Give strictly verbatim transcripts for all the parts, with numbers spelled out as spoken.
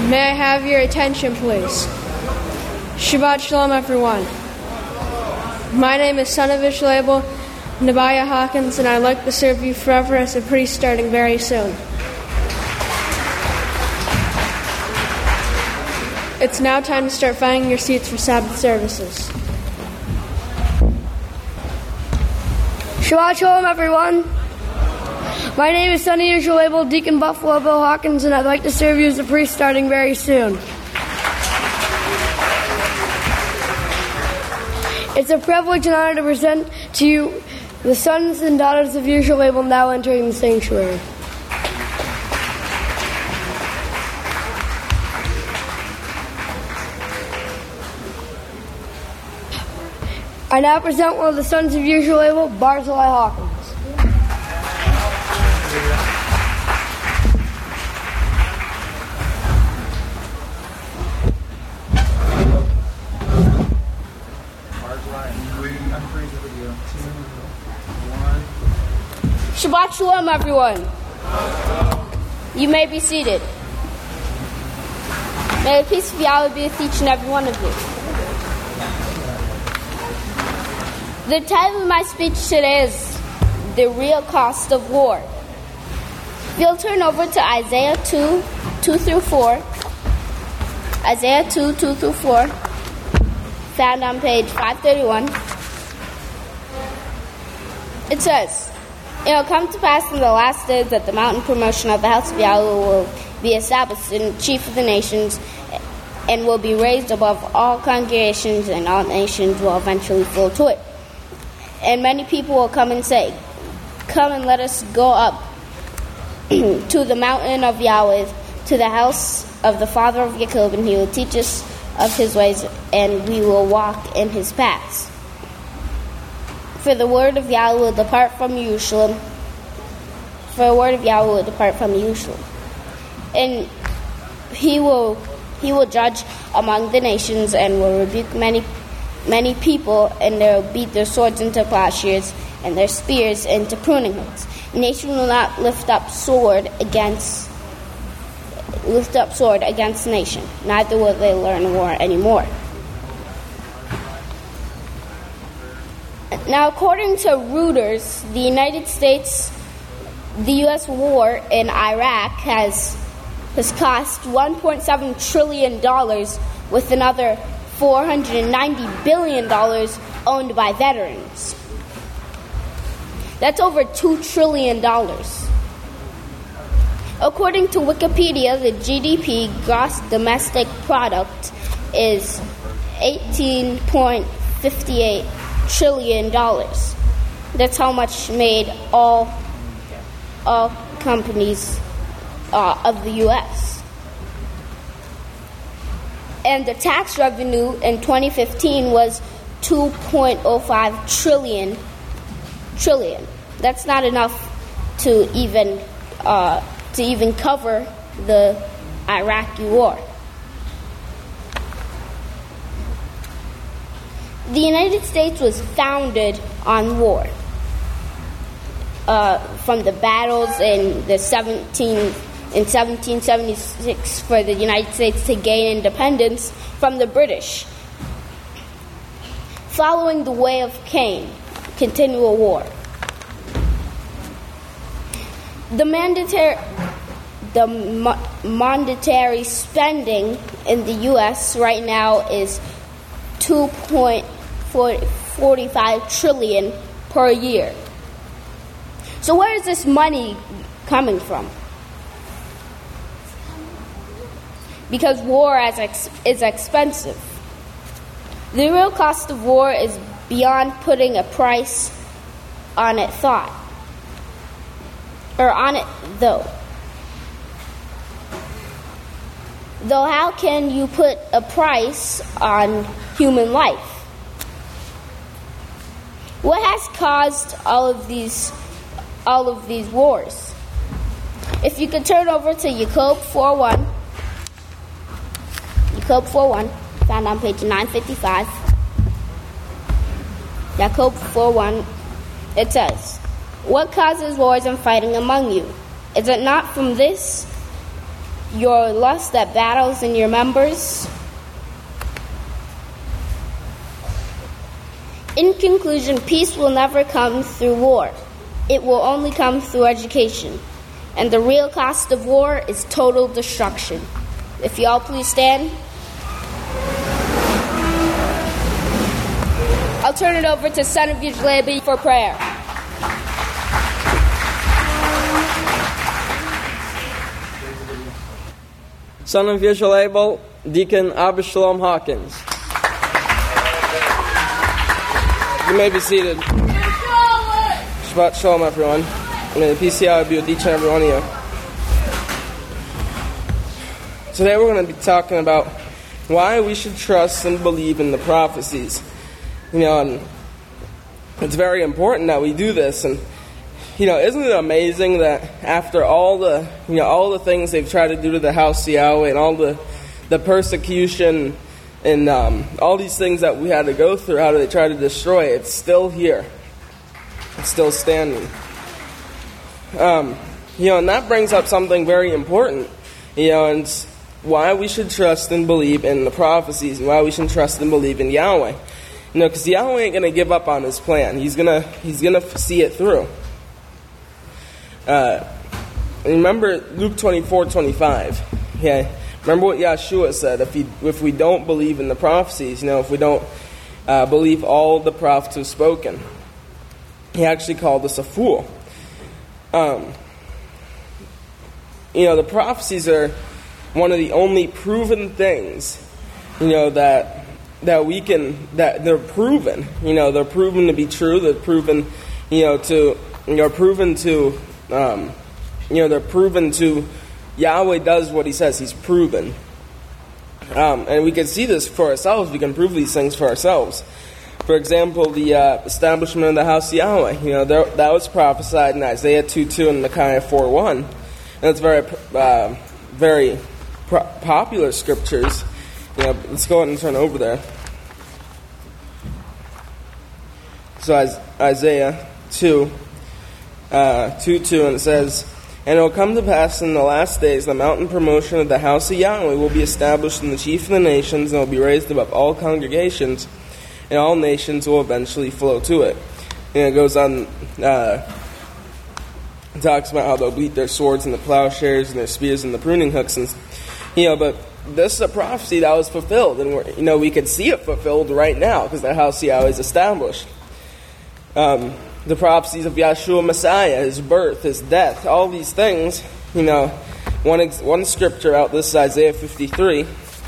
May I have your attention, please? Shabbat Shalom, everyone. My name is Son of Ishlabel Nabiah Hawkins, and I'd like to serve you forever as a priest starting very soon. It's now time to start finding your seats for Sabbath services. Shabbat Shalom, everyone. My name is Sonny Ishlabel, Deacon Buffalo Bill Hawkins, and I'd like to serve you as a priest starting very soon. It's a privilege and honor to present to you the sons and daughters of Ishlabel now entering the sanctuary. I now present one of the sons of Ishlabel, Barzillai Hawkins. Shabbat Shalom, everyone. You may be seated. May the peace of Yahweh be with each and every one of you. The title of my speech today is The Real Cost of War. If you'll turn over to Isaiah two, two through four. Isaiah two, two through four. Found on page five thirty-one. It says, "It will come to pass in the last days that the mountain promotion of the house of Yahweh will be established in the chief of the nations and will be raised above all congregations, and all nations will eventually flow to it. And many people will come and say, 'Come and let us go up to the mountain of Yahweh, to the house of the Father of Jacob, and he will teach us of his ways, and we will walk in his paths.' For the word of Yahweh will depart from Jerusalem. For the word of Yahweh will depart from Jerusalem. And he will he will judge among the nations, and will rebuke many many people, and they will beat their swords into plowshares, and their spears into pruning hooks. Nation will not lift up sword against lift up sword against nation, neither will they learn war anymore." Now, according to Reuters, the United States, the U S war in Iraq has has cost one point seven trillion dollars, with another four hundred ninety billion dollars owned by veterans. That's over two trillion dollars. According to Wikipedia, the G D P, gross domestic product, is eighteen point five eight trillion dollars. That's how much made all all companies uh, of the U S And the tax revenue in twenty fifteen was two point oh five trillion trillion. That's not enough to even uh, to even cover the Iraqi war. The United States was founded on war. Uh, from the battles in the seventeen in seventeen seventy-six for the United States to gain independence from the British. Following the way of Cain, continual war. The mandatory the mo- monetary spending in the U S right now is two point four five trillion per year. So where is this money coming from? Because war is, ex- is expensive. The real cost of war is beyond putting a price on it thought. Or on it though. Though how can you put a price on human life? What has caused all of these all of these wars? If you could turn over to Jacob four one. Jacob four one, found on page nine fifty-five. Jacob four one, it says, "What causes wars and fighting among you? Is it not from this your lust that battles in your members. In conclusion, peace will never come through war. It will only come through education. And the real cost of war is total destruction. If you all please stand. I'll turn it over to Son of Yishleba for prayer. Son of Yishleba, Deacon Abishalom Hawkins. You may be seated. Shabbat Shalom, everyone. May the P C I be with each and every one of you. Today we're going to be talking about why we should trust and believe in the prophecies. You know, and it's very important that we do this. And, you know, isn't it amazing that after all the, you know, all the things they've tried to do to the house of Yahweh and all the, the persecution and um, all these things that we had to go through, how do they try to destroy it? It's still here. It's still standing. Um, you know, and that brings up something very important, you know, and it's why we should trust and believe in the prophecies and why we should trust and believe in Yahweh. You know, because Yahweh ain't going to give up on his plan. He's going to he's gonna see it through. Uh, remember Luke twenty-four twenty-five. Yeah. Remember what Yeshua said, if, he, if we don't believe in the prophecies, you know, if we don't uh, believe all the prophets have spoken, he actually called us a fool. Um, you know, the prophecies are one of the only proven things, you know, that that we can, that they're proven, you know, they're proven to be true, they're proven, you know, to, you know, proven to, um, you know, they're proven to, Yahweh does what he says. He's proven. Um, and we can see this for ourselves. We can prove these things for ourselves. For example, the uh, establishment of the house of Yahweh. You know, there, that was prophesied in Isaiah two two and Micaiah four one. And it's very, uh, very pro- popular scriptures. You know, let's go ahead and turn over there. So Isaiah two, uh, two two, and it says, "And it will come to pass in the last days, the mountain promotion of the house of Yahweh will be established in the chief of the nations, and will be raised above all congregations, and all nations will eventually flow to it." And it goes on, uh, it talks about how they'll beat their swords and the plowshares and their spears and the pruning hooks, and you know. But this is a prophecy that was fulfilled, and we're, you know, we can see it fulfilled right now because the house of Yahweh is established. Um, The prophecies of Yeshua Messiah, his birth, his death, all these things, you know, one ex- one scripture out, this is Isaiah fifty-three.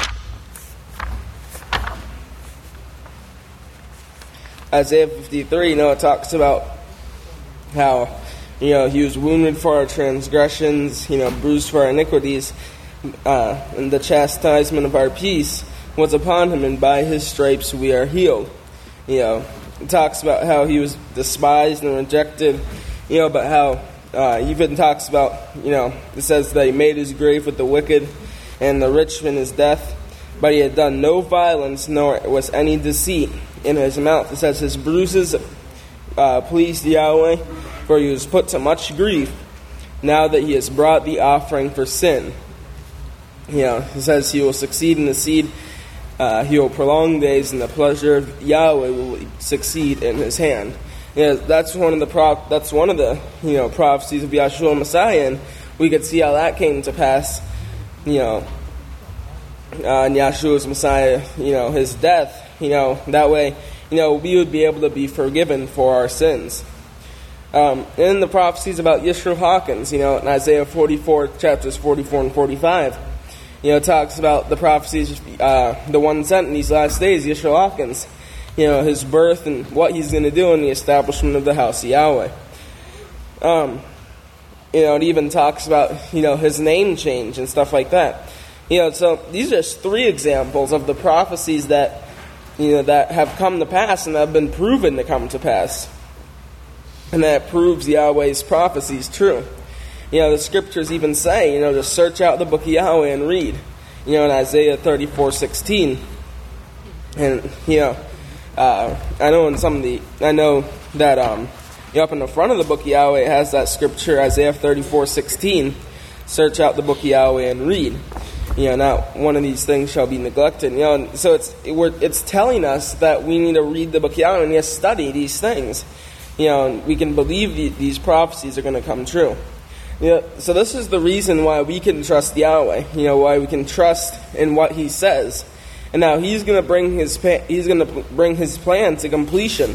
Isaiah fifty-three, you know, it talks about how, you know, he was wounded for our transgressions, you know, bruised for our iniquities, uh, and the chastisement of our peace was upon him, and by his stripes we are healed. You know, it talks about how he was despised and rejected, you know, but how uh, even talks about, you know, it says that he made his grave with the wicked and the rich in his death, but he had done no violence, nor was any deceit in his mouth. It says his bruises uh, pleased Yahweh, for he was put to much grief, now that he has brought the offering for sin. You know, it says he will succeed in the seed. Uh, he will prolong days, and the pleasure of Yahweh will succeed in his hand. Yeah, that's one of the pro- that's one of the you know prophecies of Yeshua Messiah, and we could see how that came to pass. You know, uh, in Yeshua's Messiah, you know, his death. You know, that way, you know, we would be able to be forgiven for our sins. Um, and the prophecies about Yeshua Hawkins, you know, in Isaiah forty-four, chapters forty-four and forty-five. You know, it talks about the prophecies, uh, the one sent in these last days, Yeshua Hawkins, you know, his birth and what he's going to do in the establishment of the house of Yahweh. Um, you know, it even talks about, you know, his name change and stuff like that. You know, so these are just three examples of the prophecies that, you know, that have come to pass and have been proven to come to pass. And that proves Yahweh's prophecies true. You know, the scriptures even say, you know, to search out the book of Yahweh and read. You know, in Isaiah thirty-four sixteen. And, you know, uh, I know in some of the, I know that um, you know, up in the front of the book of Yahweh it has that scripture, Isaiah thirty-four sixteen. search out the book of Yahweh and read. You know, not one of these things shall be neglected. You know, and so it's it, we're, it's telling us that we need to read the book of Yahweh and we need to study these things. You know, and we can believe the, these prophecies are going to come true. You know, so this is the reason why we can trust Yahweh. You know, why we can trust in what He says. And now He's going to bring His He's going to bring His plan to completion.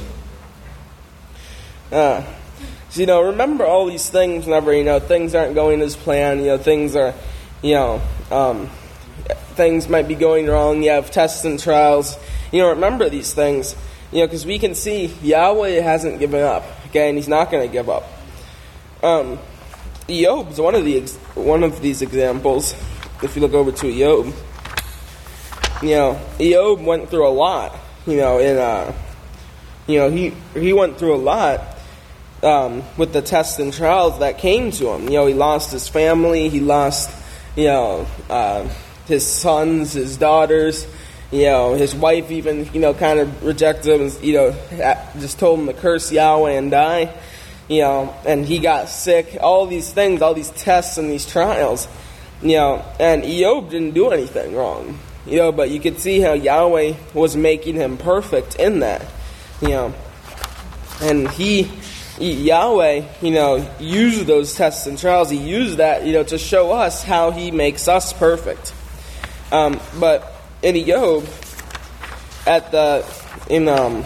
Uh, so, you know, remember all these things whenever, you know, things aren't going as planned. You know, things are, you know, um, things might be going wrong. You have tests and trials. You know, remember these things. You know, because we can see Yahweh hasn't given up. Okay, and He's not going to give up. Um, Eob's one of the ex- one of these examples. If you look over to Eob, you know, Eob went through a lot. You know, in uh, you know, he he went through a lot um, with the tests and trials that came to him. You know, he lost his family. He lost, you know, uh, his sons, his daughters. You know, his wife even, you know, kind of rejected him and, you know, just told him to curse Yahweh and die. You know, and he got sick. All these things, all these tests and these trials. You know, and Eob didn't do anything wrong. You know, but you could see how Yahweh was making him perfect in that. You know, and he, he Yahweh, you know, used those tests and trials. He used that, you know, to show us how He makes us perfect. Um, but in Eob, at the in um,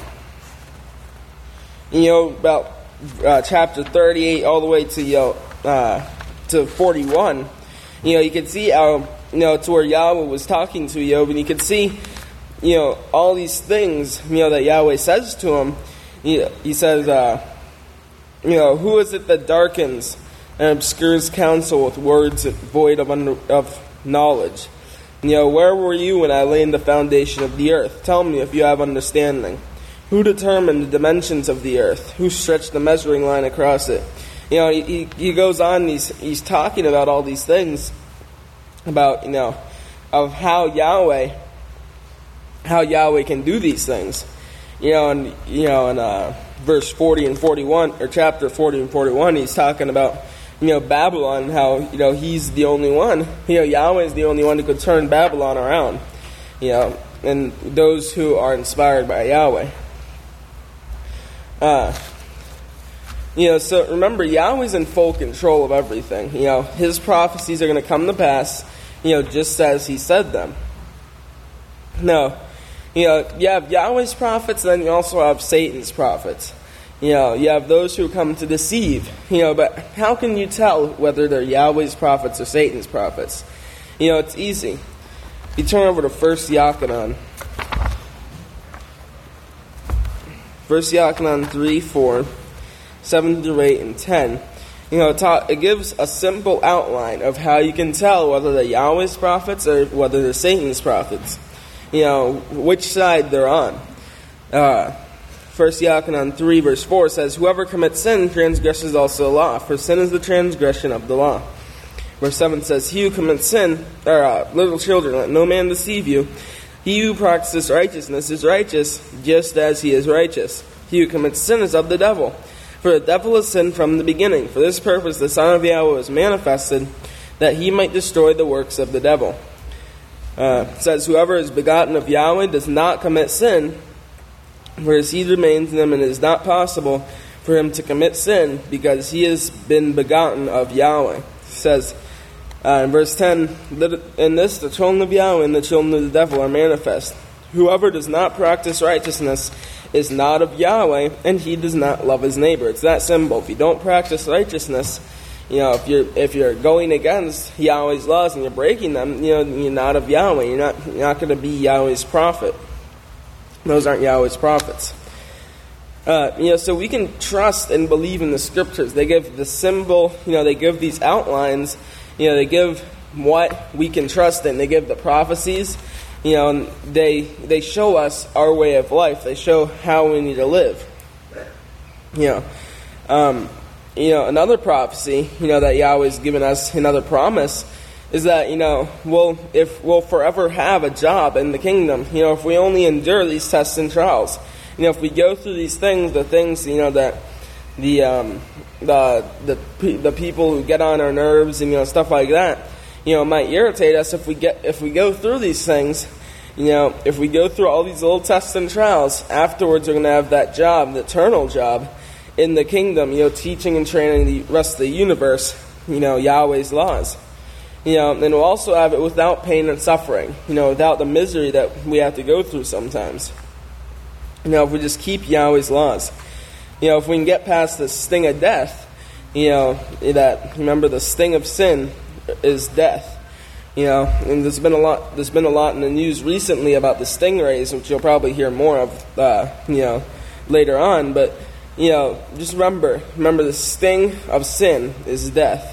you know, about uh, chapter thirty-eight all the way to you know, uh, to forty-one, you know, you can see how, you know, to where Yahweh was talking to Eob, and you can see, you know, all these things, you know, that Yahweh says to him. He, he says, uh, you know, who is it that darkens and obscures counsel with words void of under, of knowledge? You know, where were you when I laid the foundation of the earth? Tell me if you have understanding. Who determined the dimensions of the earth? Who stretched the measuring line across it? You know, he, he goes on, he's, he's talking about all these things, about, you know, of how Yahweh, how Yahweh can do these things. You know, and, you know, in uh, verse forty and forty-one, or chapter forty and forty-one, he's talking about, you know, Babylon, how, you know, He's the only one. You know, Yahweh is the only one who could turn Babylon around. You know, and those who are inspired by Yahweh. Uh, you know, so remember, Yahweh's in full control of everything. You know, His prophecies are going to come to pass, you know, just as He said them. No, you know, you have Yahweh's prophets, and then you also have Satan's prophets. You know, you have those who come to deceive. You know, but how can you tell whether they're Yahweh's prophets or Satan's prophets? You know, it's easy. You turn over to First Yochanan. First Yochanan three, four, seven through eight, and ten. You know, it, ta- it gives a simple outline of how you can tell whether they're Yahweh's prophets or whether they're Satan's prophets. You know, which side they're on. Uh... First Yochanan three, verse four says, whoever commits sin transgresses also the law, for sin is the transgression of the law. Verse seven says, he who commits sin, or uh, little children, let no man deceive you. He who practices righteousness is righteous, just as he is righteous. He who commits sin is of the devil. For the devil has sinned from the beginning. For this purpose the Son of Yahweh was manifested, that He might destroy the works of the devil. Uh, it says, whoever is begotten of Yahweh does not commit sin, for His seed remains in him, and it is not possible for him to commit sin, because he has been begotten of Yahweh. It says uh, in verse ten, in this the children of Yahweh and the children of the devil are manifest. Whoever does not practice righteousness is not of Yahweh, and he does not love his neighbor. It's that simple. If you don't practice righteousness, you know, if you're if you're going against Yahweh's laws and you're breaking them, you know, you're not of Yahweh. You're not you're not going to be Yahweh's prophet. Those aren't Yahweh's prophets. Uh, you know, so we can trust and believe in the scriptures. They give the symbol, you know, they give these outlines, you know, they give what we can trust in. They give the prophecies, you know, and they they show us our way of life. They show how we need to live. You know, um, you know, another prophecy, you know, that Yahweh's given us, another promise, is that, you know, we'll, if we'll forever have a job in the kingdom, you know, if we only endure these tests and trials. You know, if we go through these things, the things, you know, that the um, the the the people who get on our nerves and you know stuff like that, you know, might irritate us if we get if we go through these things. You know, if we go through all these little tests and trials, afterwards we're going to have that job, the eternal job, in the kingdom, you know, teaching and training the rest of the universe, you know, Yahweh's laws. You know, and we'll also have it without pain and suffering, you know, without the misery that we have to go through sometimes. You know, if we just keep Yahweh's laws. You know, if we can get past the sting of death, you know, that, remember the sting of sin is death. You know, and there's been a lot. There's been a lot in the news recently about the stingrays, which you'll probably hear more of, uh, you know, later on. But you know, just remember, remember the sting of sin is death.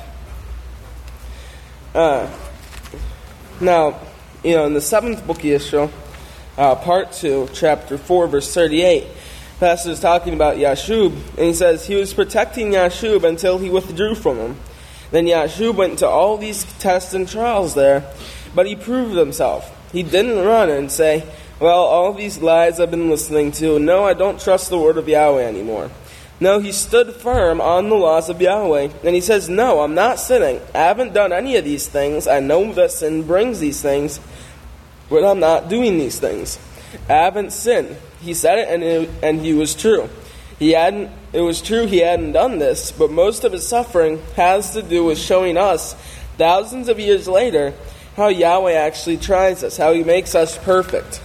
Uh, now, you know, in the seventh book of Yeshua, uh, part two, chapter four, verse thirty-eight, the pastor is talking about Yashub, and he says he was protecting Yashub until he withdrew from him. Then Yashub went to all these tests and trials there, but he proved himself. He didn't run and say, well, all these lies I've been listening to, no, I don't trust the word of Yahweh anymore. No, he stood firm on the laws of Yahweh, and he says, no, I'm not sinning. I haven't done any of these things. I know that sin brings these things, but I'm not doing these things. I haven't sinned. He said it, and it, and he was true. He hadn't. It was true he hadn't done this, but most of his suffering has to do with showing us, thousands of years later, how Yahweh actually tries us, how he makes us perfect.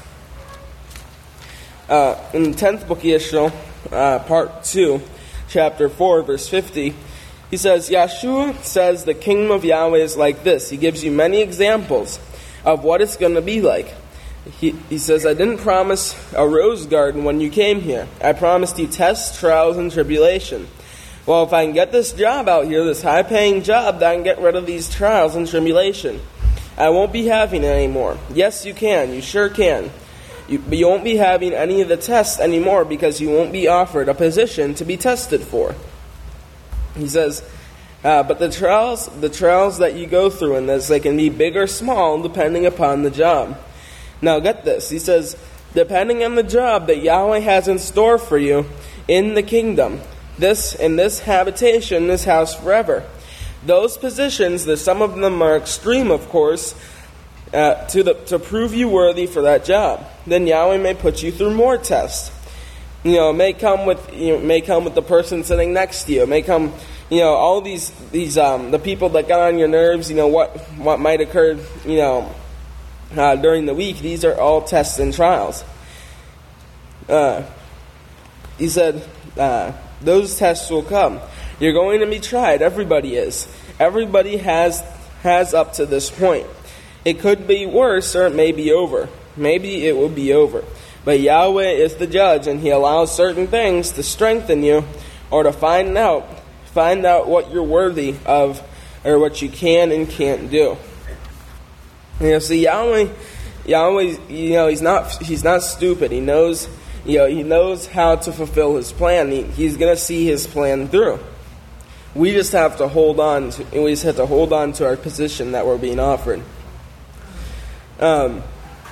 Uh, in the tenth book of Yeshua, uh, part two, chapter four, verse fifty, he says, Yeshua says the kingdom of Yahweh is like this. He gives you many examples of what it's going to be like. He, he says, I didn't promise a rose garden when you came here. I promised you tests, trials, and tribulation. Well, if I can get this job out here, this high-paying job, then I can get rid of these trials and tribulation. I won't be having it anymore. Yes, you can. You sure can. You, but you won't be having any of the tests anymore because you won't be offered a position to be tested for. He says, uh, but the trials, the trials that you go through in this, they can be big or small depending upon the job. Now get this, he says, depending on the job that Yahweh has in store for you in the kingdom, this in this habitation, this house forever. Those positions, that some of them are extreme, of course, uh, to the to prove you worthy for that job. Then Yahweh may put you through more tests. You know, it may come with you know, may come with the person sitting next to you. It may come, you know, all these these um the people that got on your nerves. You know what what might occur. You know. Uh, during the week, these are all tests and trials. Uh, he said, uh, those tests will come. You're going to be tried. Everybody is. Everybody has has up to this point. It could be worse, or it may be over. Maybe it will be over. But Yahweh is the judge, and He allows certain things to strengthen you, or to find out, find out what you're worthy of, or what you can and can't do. You know, see, Yahweh, Yahweh, you know, he's not, he's not stupid. He knows, you know, he knows how to fulfill his plan. He, he's going to see his plan through. We just have to hold on to, we just have to hold on to our position that we're being offered. Um,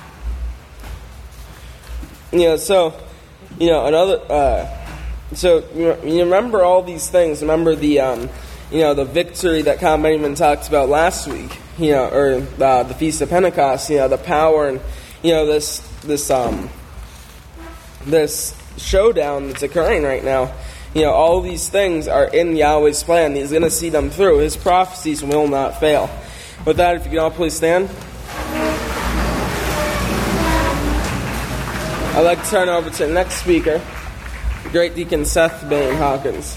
you know, so, you know, another, uh, so you remember all these things. Remember the, um, you know, the victory that Con Benjamin talked about last week. You know, or uh, the Feast of Pentecost, you know, the power and, you know, this this um this showdown that's occurring right now. You know, all these things are in Yahweh's plan. He's going to see them through. His prophecies will not fail. With that, if you can all please stand. I'd like to turn over to the next speaker, Great Deacon Seth Bain Hawkins.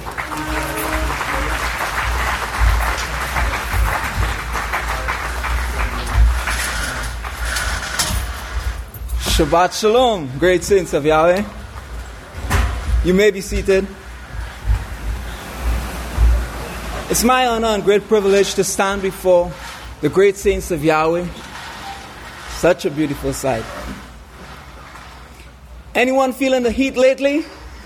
Shabbat Shalom, great saints of Yahweh. You may be seated. It's my honor and great privilege to stand before the great saints of Yahweh. Such a beautiful sight. Anyone feeling the heat lately?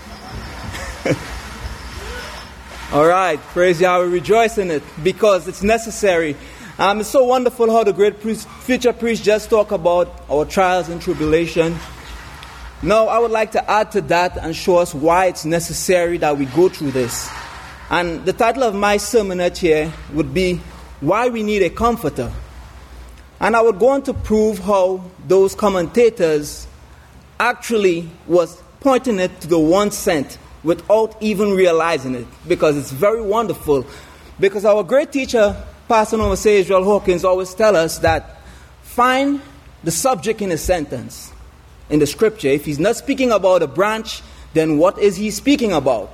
All right, praise Yahweh, rejoice in it because it's necessary. Um, it's so wonderful how the great priest, future priest just talk about our trials and tribulation. Now, I would like to add to that and show us why it's necessary that we go through this. And the title of my sermonette here would be, Why We Need a Comforter. And I would go on to prove how those commentators actually was pointing it to the one sent without even realizing it, because it's very wonderful. Because our great teacher, Pastor Noah Israel Hawkins, always tell us that find the subject in a sentence in the scripture. If he's not speaking about a branch, then what is he speaking about?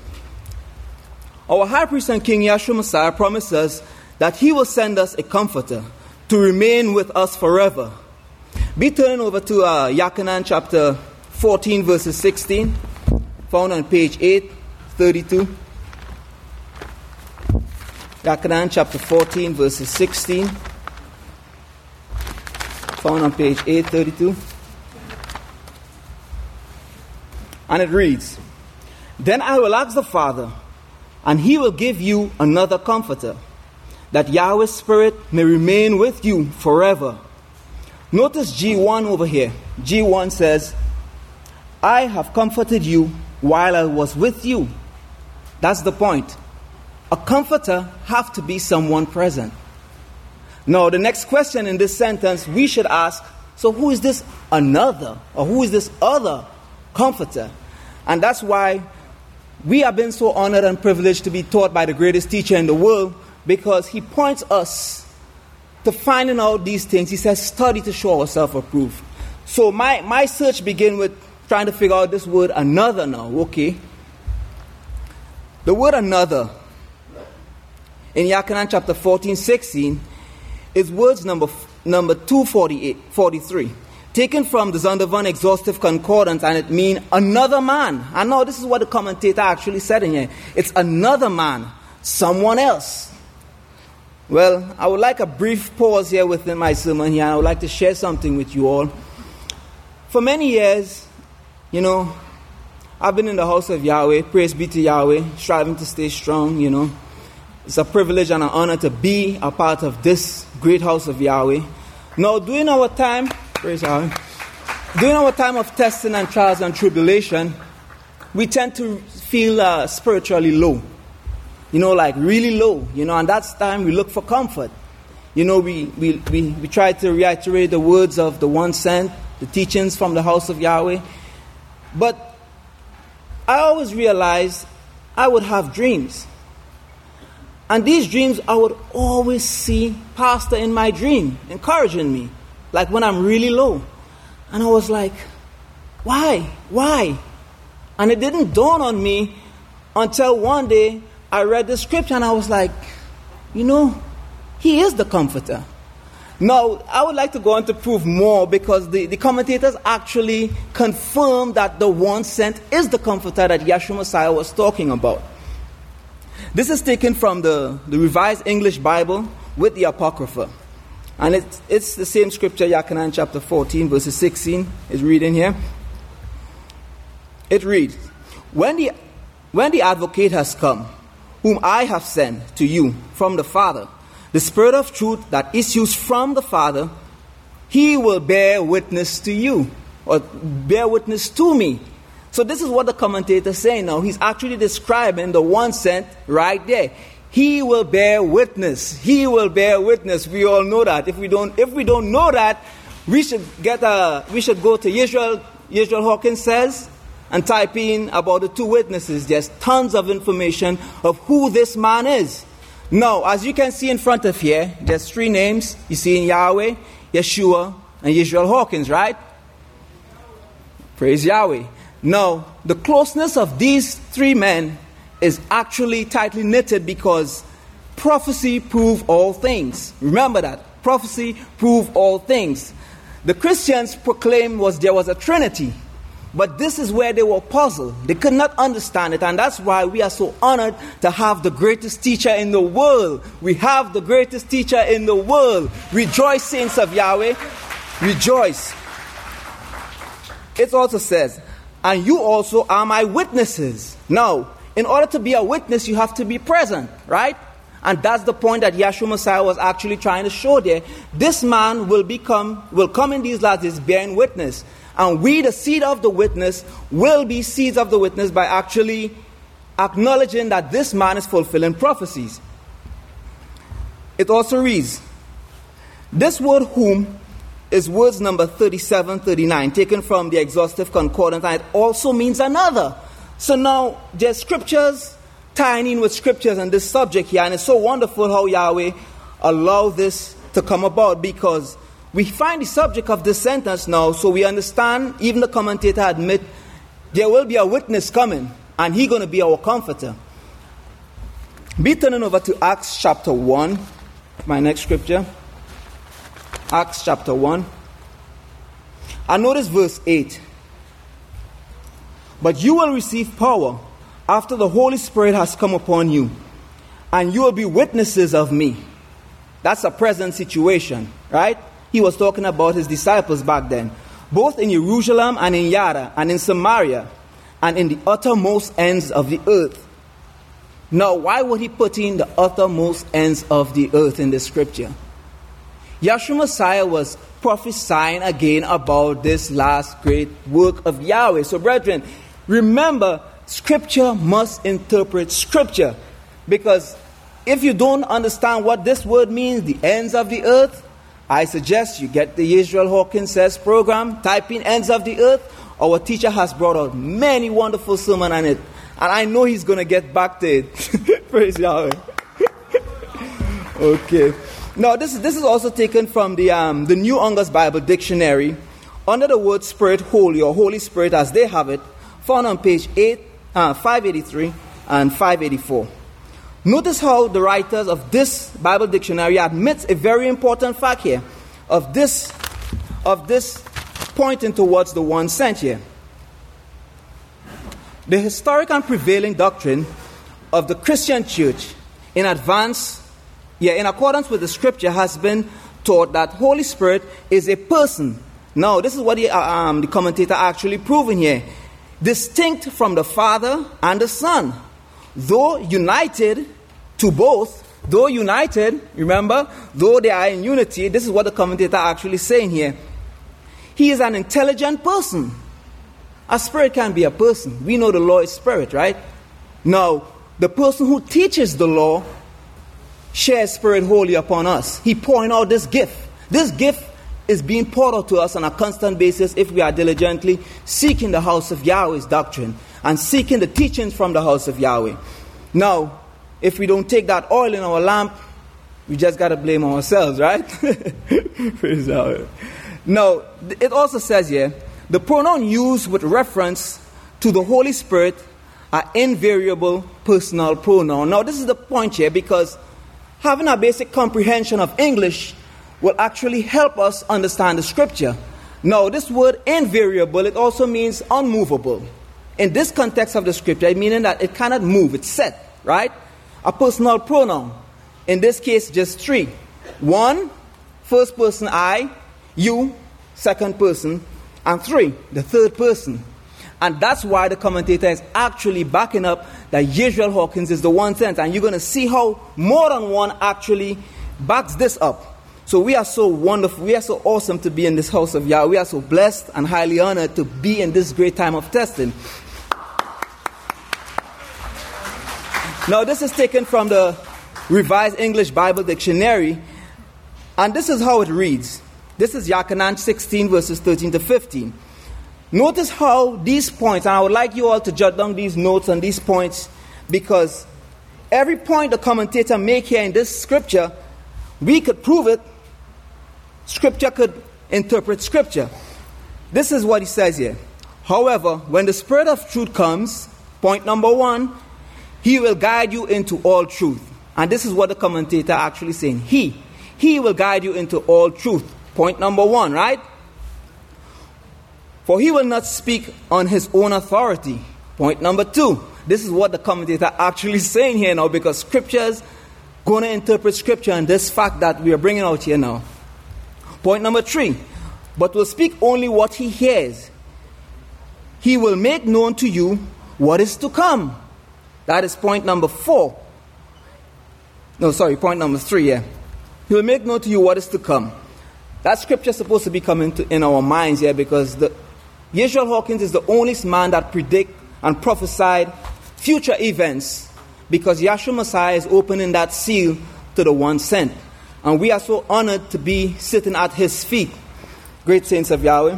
Our high priest and king Yahshua Messiah promised us that he will send us a comforter to remain with us forever. Be turning over to uh, Yachanan chapter fourteen, verses sixteen, found on page eight thirty-two. Yachanan chapter fourteen, verses sixteen, found on page eight thirty-two. And it reads, Then I will ask the Father, and he will give you another comforter, that Yahweh's Spirit may remain with you forever. Notice G one over here. G one says, I have comforted you while I was with you. That's the point. A comforter have to be someone present. Now, the next question in this sentence we should ask, so who is this another, or who is this other comforter? And that's why we have been so honored and privileged to be taught by the greatest teacher in the world, because he points us to finding out these things. He says, study to show ourselves approved. So my, my search began with trying to figure out this word another now. Okay. The word another in Yachanan chapter fourteen, sixteen is words number number two forty-eight, forty-three. Taken from the Zondervan Exhaustive Concordance, and it means another man. I know this is what the commentator actually said in here. It's another man, someone else. Well, I would like a brief pause here within my sermon here. I would like to share something with you all. For many years, you know, I've been in the house of Yahweh, praise be to Yahweh, striving to stay strong, you know. It's a privilege and an honor to be a part of this great house of Yahweh. Now, during our time, praise Yahweh, during our time of testing and trials and tribulation, we tend to feel uh, spiritually low. You know, like really low. You know, and that's time we look for comfort. You know, we, we, we, we try to reiterate the words of the one sent, the teachings from the house of Yahweh. But I always realized I would have dreams. And these dreams, I would always see Pastor in my dream, encouraging me, like when I'm really low. And I was like, why? Why? And it didn't dawn on me until one day I read the scripture and I was like, you know, he is the comforter. Now, I would like to go on to prove more, because the, the commentators actually confirm that the one sent is the comforter that Yahshua Messiah was talking about. This is taken from the, the Revised English Bible with the Apocrypha. And it's, it's the same scripture, Yachanan chapter fourteen, verses sixteen is reading here. It reads, When the, when the advocate has come, whom I have sent to you from the Father, the Spirit of truth that issues from the Father, he will bear witness to you, or bear witness to me. So this is what the commentator is saying now. He's actually describing the one sent right there. He will bear witness. He will bear witness. We all know that. If we don't, if we don't know that, we should get a. We should go to Israel. Israel Hawkins says, and type in about the two witnesses. There's tons of information of who this man is. Now, as you can see in front of here, there's three names. You see in Yahweh, Yeshua, and Israel Hawkins, right? Praise Yahweh. Now, the closeness of these three men is actually tightly knitted because prophecy proves all things. Remember that. Prophecy proves all things. The Christians proclaimed was there was a Trinity. But this is where they were puzzled. They could not understand it. And that's why we are so honored to have the greatest teacher in the world. We have the greatest teacher in the world. Rejoice, saints of Yahweh. Rejoice. It also says, and you also are my witnesses. Now, in order to be a witness, you have to be present, right? And that's the point that Yahshua Messiah was actually trying to show there. This man will become, will come in these last days bearing witness. And we, the seed of the witness, will be seeds of the witness by actually acknowledging that this man is fulfilling prophecies. It also reads, this word whom is words number thirty-seven thirty-nine, taken from the exhaustive concordance, and it also means another. So now there's scriptures tying in with scriptures on this subject here, and it's so wonderful how Yahweh allowed this to come about, because we find the subject of this sentence now, so we understand, even the commentator admit, there will be a witness coming, and he's going to be our comforter. Be turning over to Acts chapter one, my next scripture. Acts chapter one. And notice verse eight. But you will receive power after the Holy Spirit has come upon you, and you will be witnesses of me. That's a present situation, right? He was talking about his disciples back then, both in Jerusalem and in Yada and in Samaria and in the uttermost ends of the earth. Now, why would he put in the uttermost ends of the earth in the scripture? Yahshua Messiah was prophesying again about this last great work of Yahweh. So, brethren, remember, scripture must interpret scripture, because if you don't understand what this word means, the ends of the earth, I suggest you get the Israel Hawkins Says program, type in ends of the earth. Our teacher has brought out many wonderful sermons on it, and I know he's going to get back to it. Praise Yahweh. Okay. Now, this, this is also taken from the, um, the New Angus Bible Dictionary, under the word Spirit Holy, or Holy Spirit as they have it, found on page eight, uh, five eighty-three and five eighty-four. Notice how the writers of this Bible dictionary admits a very important fact here of this, of this pointing towards the one sent here. The historic and prevailing doctrine of the Christian church in advance, yeah, in accordance with the scripture, has been taught that Holy Spirit is a person. Now, this is what the, um, the commentator actually proving here. Distinct from the Father and the Son, though united to both, though united, remember, though they are in unity, this is what the commentator actually saying here. He is an intelligent person. A spirit can be a person. We know the law is spirit, right? Now, the person who teaches the law shares Spirit Holy upon us. He pouring out this gift. This gift is being poured out to us on a constant basis if we are diligently seeking the house of Yahweh's doctrine and seeking the teachings from the house of Yahweh. Now, if we don't take that oil in our lamp, we just got to blame ourselves, right? Praise Yahweh. Now, it also says here, the pronoun used with reference to the Holy Spirit are invariable personal pronoun. Now, this is the point here, because having a basic comprehension of English will actually help us understand the scripture. Now, this word invariable, it also means unmovable. In this context of the scripture, meaning that it cannot move, it's set, right? A personal pronoun. In this case, just three. One, first person I, you, second person, and three, the third person. And that's why the commentator is actually backing up that Yisrael Hawkins is the one sent. And you're going to see how more than one actually backs this up. So we are so wonderful, we are so awesome to be in this house of Yahweh. We are so blessed and highly honored to be in this great time of testing. Now, this is taken from the Revised English Bible Dictionary, and this is how it reads. This is Yachanan sixteen, verses thirteen to fifteen. Notice how these points, and I would like you all to jot down these notes on these points, because every point the commentator make here in this scripture, we could prove it. Scripture could interpret scripture. This is what he says here. However, when the Spirit of truth comes, point number one, He will guide you into all truth. And this is what the commentator actually saying. He. He will guide you into all truth. Point number one, right? For he will not speak on his own authority. Point number two. This is what the commentator actually saying here now, because scripture's going to interpret scripture and this fact that we are bringing out here now. Point number three. But will speak only what he hears. He will make known to you what is to come. That is point number four. No, sorry, point number three, yeah. He will make known to you what is to come. That scripture is supposed to be coming to, in our minds here, because the, Yeshuel Hawkins is the only man that predict and prophesied future events, because Yahshua Messiah is opening that seal to the one sent. And we are so honored to be sitting at his feet, great saints of Yahweh.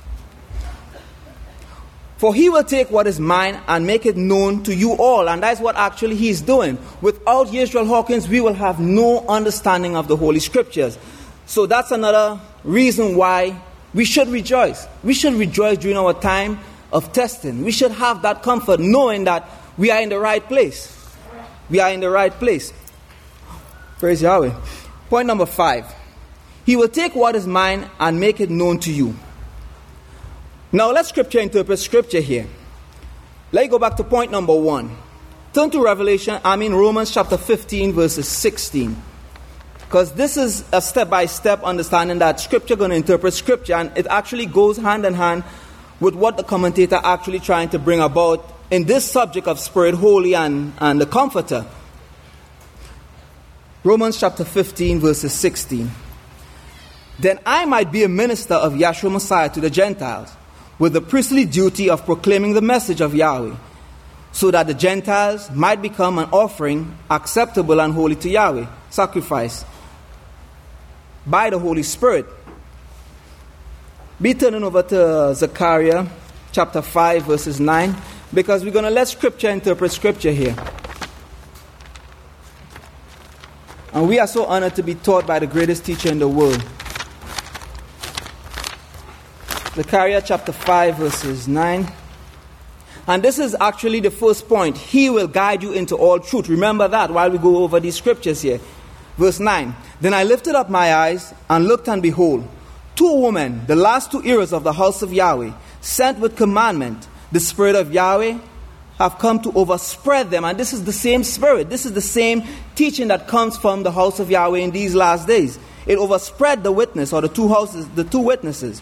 For he will take what is mine and make it known to you all. And that's what actually he is doing. Without Yeshuel Hawkins, we will have no understanding of the Holy Scriptures. So that's another reason why we should rejoice. We should rejoice during our time of testing. We should have that comfort knowing that we are in the right place. We are in the right place. Praise Yahweh. Point number five. He will take what is mine and make it known to you. Now let's scripture interpret scripture here. Let's go back to point number one. Turn to Revelation, I mean Romans chapter fifteen verses sixteen. Because this is a step-by-step understanding that scripture going to interpret scripture, and it actually goes hand in hand with what the commentator actually trying to bring about in this subject of Spirit Holy and, and the Comforter. Romans chapter fifteen verses sixteen. Then I might be a minister of Yahshua Messiah to the Gentiles, with the priestly duty of proclaiming the message of Yahweh, so that the Gentiles might become an offering acceptable and holy to Yahweh, sacrifice by the Holy Spirit. Be turning over to Zechariah chapter five verses nine, because we're going to let scripture interpret scripture here. And we are so honored to be taught by the greatest teacher in the world. Zechariah chapter five verses nine. And this is actually the first point. He will guide you into all truth. Remember that while we go over these scriptures here. Verse nine. Then I lifted up my eyes and looked, and behold, two women, the last two eras of the house of Yahweh, sent with commandment. The Spirit of Yahweh have come to overspread them. And this is the same Spirit. This is the same teaching that comes from the house of Yahweh in these last days. It overspread the witness, or the two houses, the two witnesses.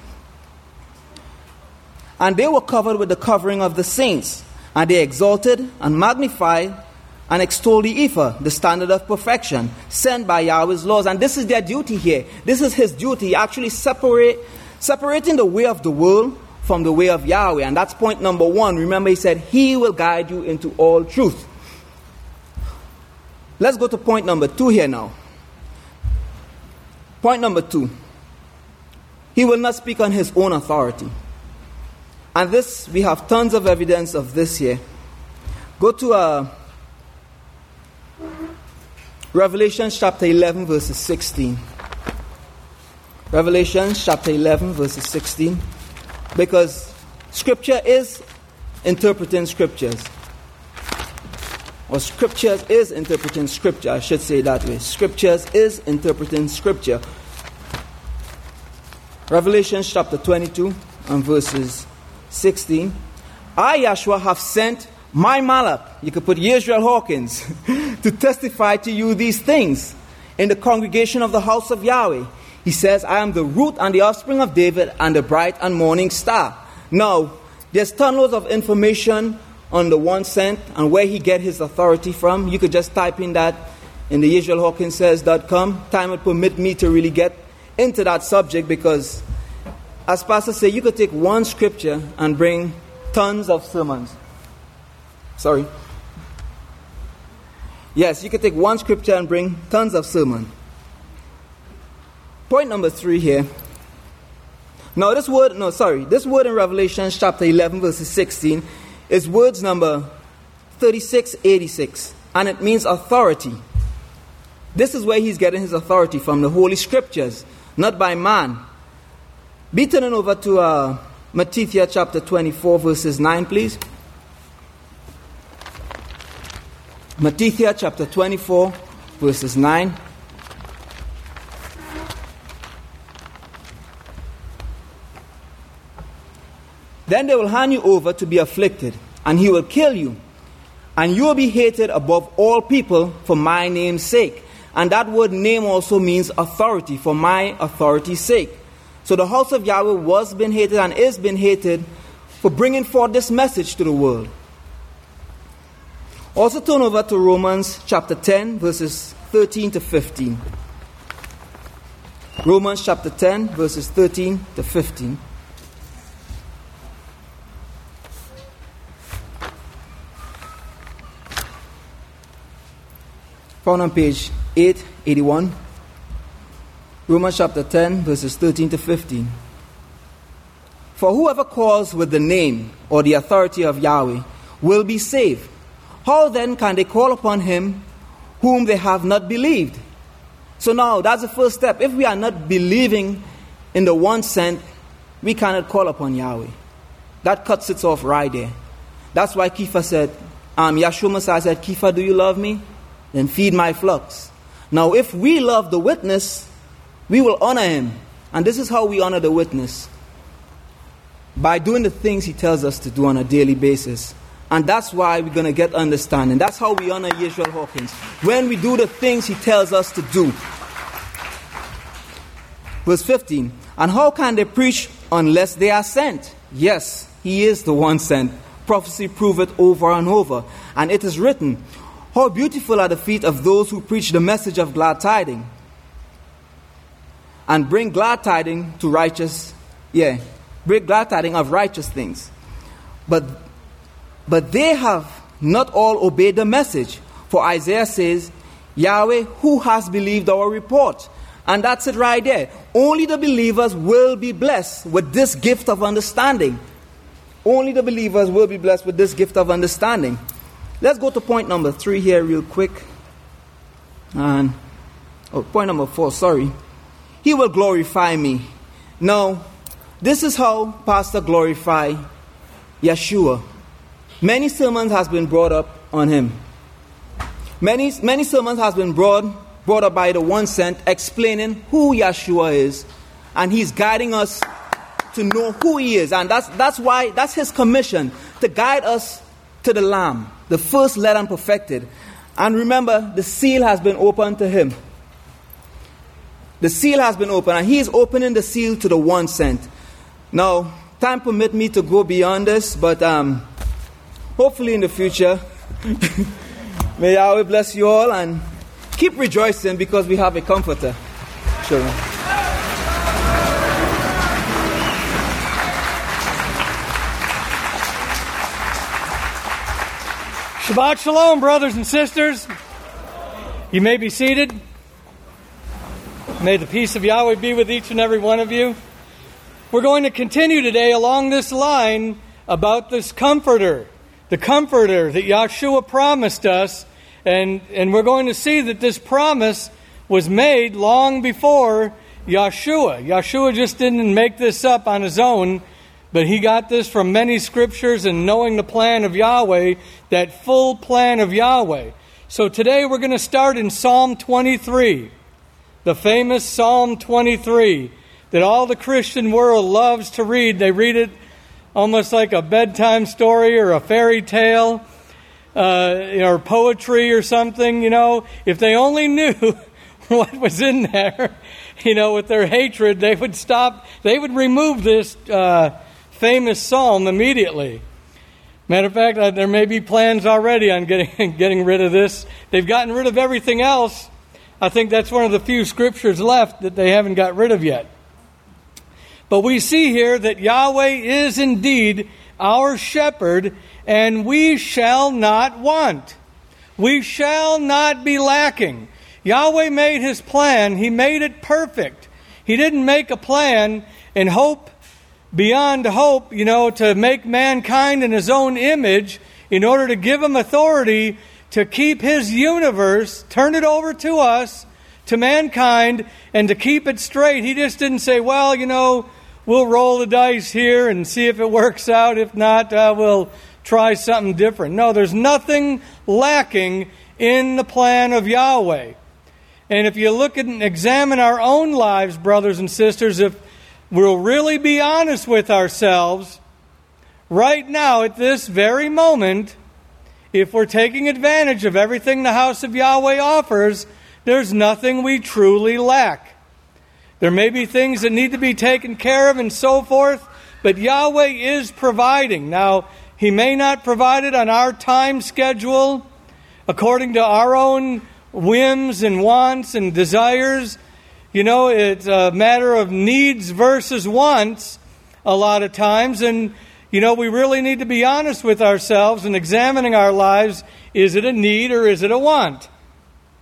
And they were covered with the covering of the saints. And they exalted and magnified and extolled the Ephah, the standard of perfection, sent by Yahweh's laws. And this is their duty here. This is his duty, actually separate, separating the way of the world from the way of Yahweh. And that's point number one. Remember, he said, he will guide you into all truth. Let's go to point number two here now. Point number two. He will not speak on his own authority. And this, we have tons of evidence of this here. Go to uh, Revelation chapter eleven verses sixteen. Revelation chapter eleven verses sixteen. Because scripture is interpreting scriptures. Or scriptures is interpreting scripture, I should say that way. Scriptures is interpreting scripture. Revelation chapter twenty-two and verses sixteen. I, Yahshua, have sent my Malach, you could put Yeshuel Hawkins, to testify to you these things in the congregation of the house of Yahweh. He says, I am the root and the offspring of David and the bright and morning star. Now, there's tons of information on the one sent and where he get his authority from. You could just type in that in the Yeshuel Hawkins says dot com. Time would permit me to really get into that subject, because as Pastor said, you could take one scripture and bring tons of sermons. Sorry. Yes, you could take one scripture and bring tons of sermons. Point number three here. Now this word, no, sorry. This word in Revelation chapter eleven verses sixteen is words number thirty-six eighty-six. And it means authority. This is where he's getting his authority from, the Holy Scriptures, not by man. Be turning over to uh, Matthew chapter twenty-four verses nine, please. Matthew chapter twenty-four verses nine. Then they will hand you over to be afflicted, and he will kill you, and you will be hated above all people for my name's sake. And that word name also means authority, for my authority's sake. So the house of Yahweh was being hated and is being hated for bringing forth this message to the world. Also turn over to Romans chapter ten, verses thirteen to fifteen. Romans chapter ten, verses thirteen to fifteen. found on page eight eighty-one. Romans chapter ten, verses thirteen to fifteen. For whoever calls with the name or the authority of Yahweh will be saved. How then can they call upon him whom they have not believed? So now, that's the first step. If we are not believing in the one sent, we cannot call upon Yahweh. That cuts it off right there. That's why Kepha said, um, Yahshua Messiah said, Kepha, do you love me? Then feed my flocks. Now, if we love the witness, we will honor him. And this is how we honor the witness. By doing the things he tells us to do on a daily basis. And that's why we're going to get understanding. That's how we honor Yeshua Hawkins. When we do the things he tells us to do. Verse fifteen. And how can they preach unless they are sent? Yes, he is the one sent. Prophecy prove it over and over. And it is written, how beautiful are the feet of those who preach the message of glad tidings. And bring glad tidings to righteous, yeah, bring glad tidings of righteous things. But, but they have not all obeyed the message. For Isaiah says, Yahweh, who has believed our report? And that's it right there. Only the believers will be blessed with this gift of understanding. Only the believers will be blessed with this gift of understanding. Let's go to point number three here real quick. And, oh, point number four, sorry. He will glorify me. Now, this is how Pastor glorify Yeshua. Many sermons has been brought up on him. Many, many sermons has been brought, brought up by the one sent, explaining who Yeshua is. And he's guiding us to know who he is. And that's, that's why, that's his commission, to guide us to the Lamb, the first led and perfected. And remember, the seal has been opened to him. The seal has been opened, and he is opening the seal to the one sent. Now, time permit me to go beyond this, but um, hopefully in the future, may Yahweh bless you all, and keep rejoicing because we have a comforter. Sure. Shabbat Shalom, brothers and sisters. You may be seated. May the peace of Yahweh be with each and every one of you. We're going to continue today along this line about this comforter, the comforter that Yahshua promised us. And, and we're going to see that this promise was made long before Yahshua. Yahshua just didn't make this up on his own, but he got this from many scriptures and knowing the plan of Yahweh, that full plan of Yahweh. So today we're going to start in Psalm twenty-three. The famous Psalm twenty-three that all the Christian world loves to read. They read it almost like a bedtime story or a fairy tale uh, or poetry or something, you know. If they only knew what was in there, you know, with their hatred, they would stop. They would remove this uh, famous psalm immediately. Matter of fact, uh, there may be plans already on getting getting rid of this. They've gotten rid of everything else. I think that's one of the few scriptures left that they haven't got rid of yet. But we see here that Yahweh is indeed our shepherd, and we shall not want. We shall not be lacking. Yahweh made his plan. He made it perfect. He didn't make a plan and hope beyond hope, you know, to make mankind in his own image in order to give him authority to keep his universe, turn it over to us, to mankind, and to keep it straight. He just didn't say, well, you know, we'll roll the dice here and see if it works out. If not, uh, we'll try something different. No, there's nothing lacking in the plan of Yahweh. And if you look at and examine our own lives, brothers and sisters, if we'll really be honest with ourselves, right now at this very moment, if we're taking advantage of everything the house of Yahweh offers, there's nothing we truly lack. There may be things that need to be taken care of and so forth, but Yahweh is providing. Now, he may not provide it on our time schedule, according to our own whims and wants and desires. You know, it's a matter of needs versus wants a lot of times, and you know, we really need to be honest with ourselves and examining our lives. Is it a need or is it a want?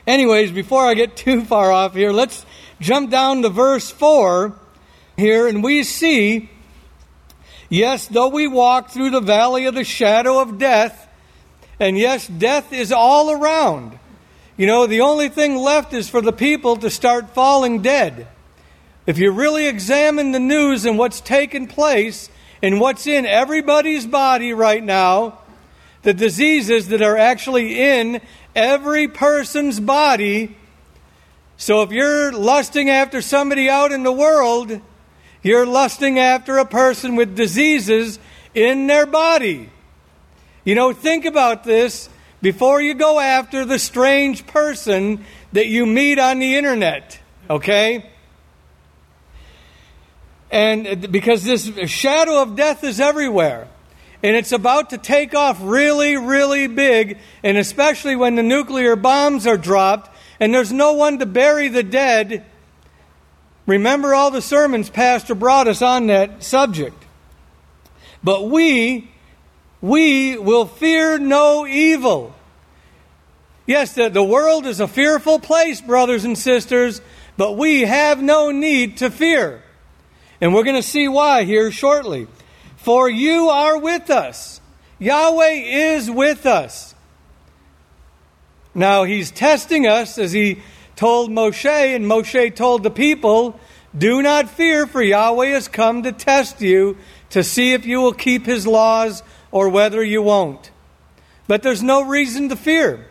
Anyways, before I get too far off here, let's jump down to verse four here, and we see, yes, though we walk through the valley of the shadow of death, and yes, death is all around. You know, the only thing left is for the people to start falling dead. If you really examine the news and what's taken place and what's in everybody's body right now, the diseases that are actually in every person's body. So if you're lusting after somebody out in the world, you're lusting after a person with diseases in their body. You know, think about this before you go after the strange person that you meet on the internet, okay? And because this shadow of death is everywhere. And it's about to take off really, really big, and especially when the nuclear bombs are dropped and there's no one to bury the dead. Remember all the sermons Pastor brought us on that subject. But we, we will fear no evil. Yes, the, the world is a fearful place, brothers and sisters, but we have no need to fear. And we're going to see why here shortly. For you are with us. Yahweh is with us. Now, he's testing us as he told Moshe, and Moshe told the people, do not fear, for Yahweh has come to test you to see if you will keep his laws or whether you won't. But there's no reason to fear.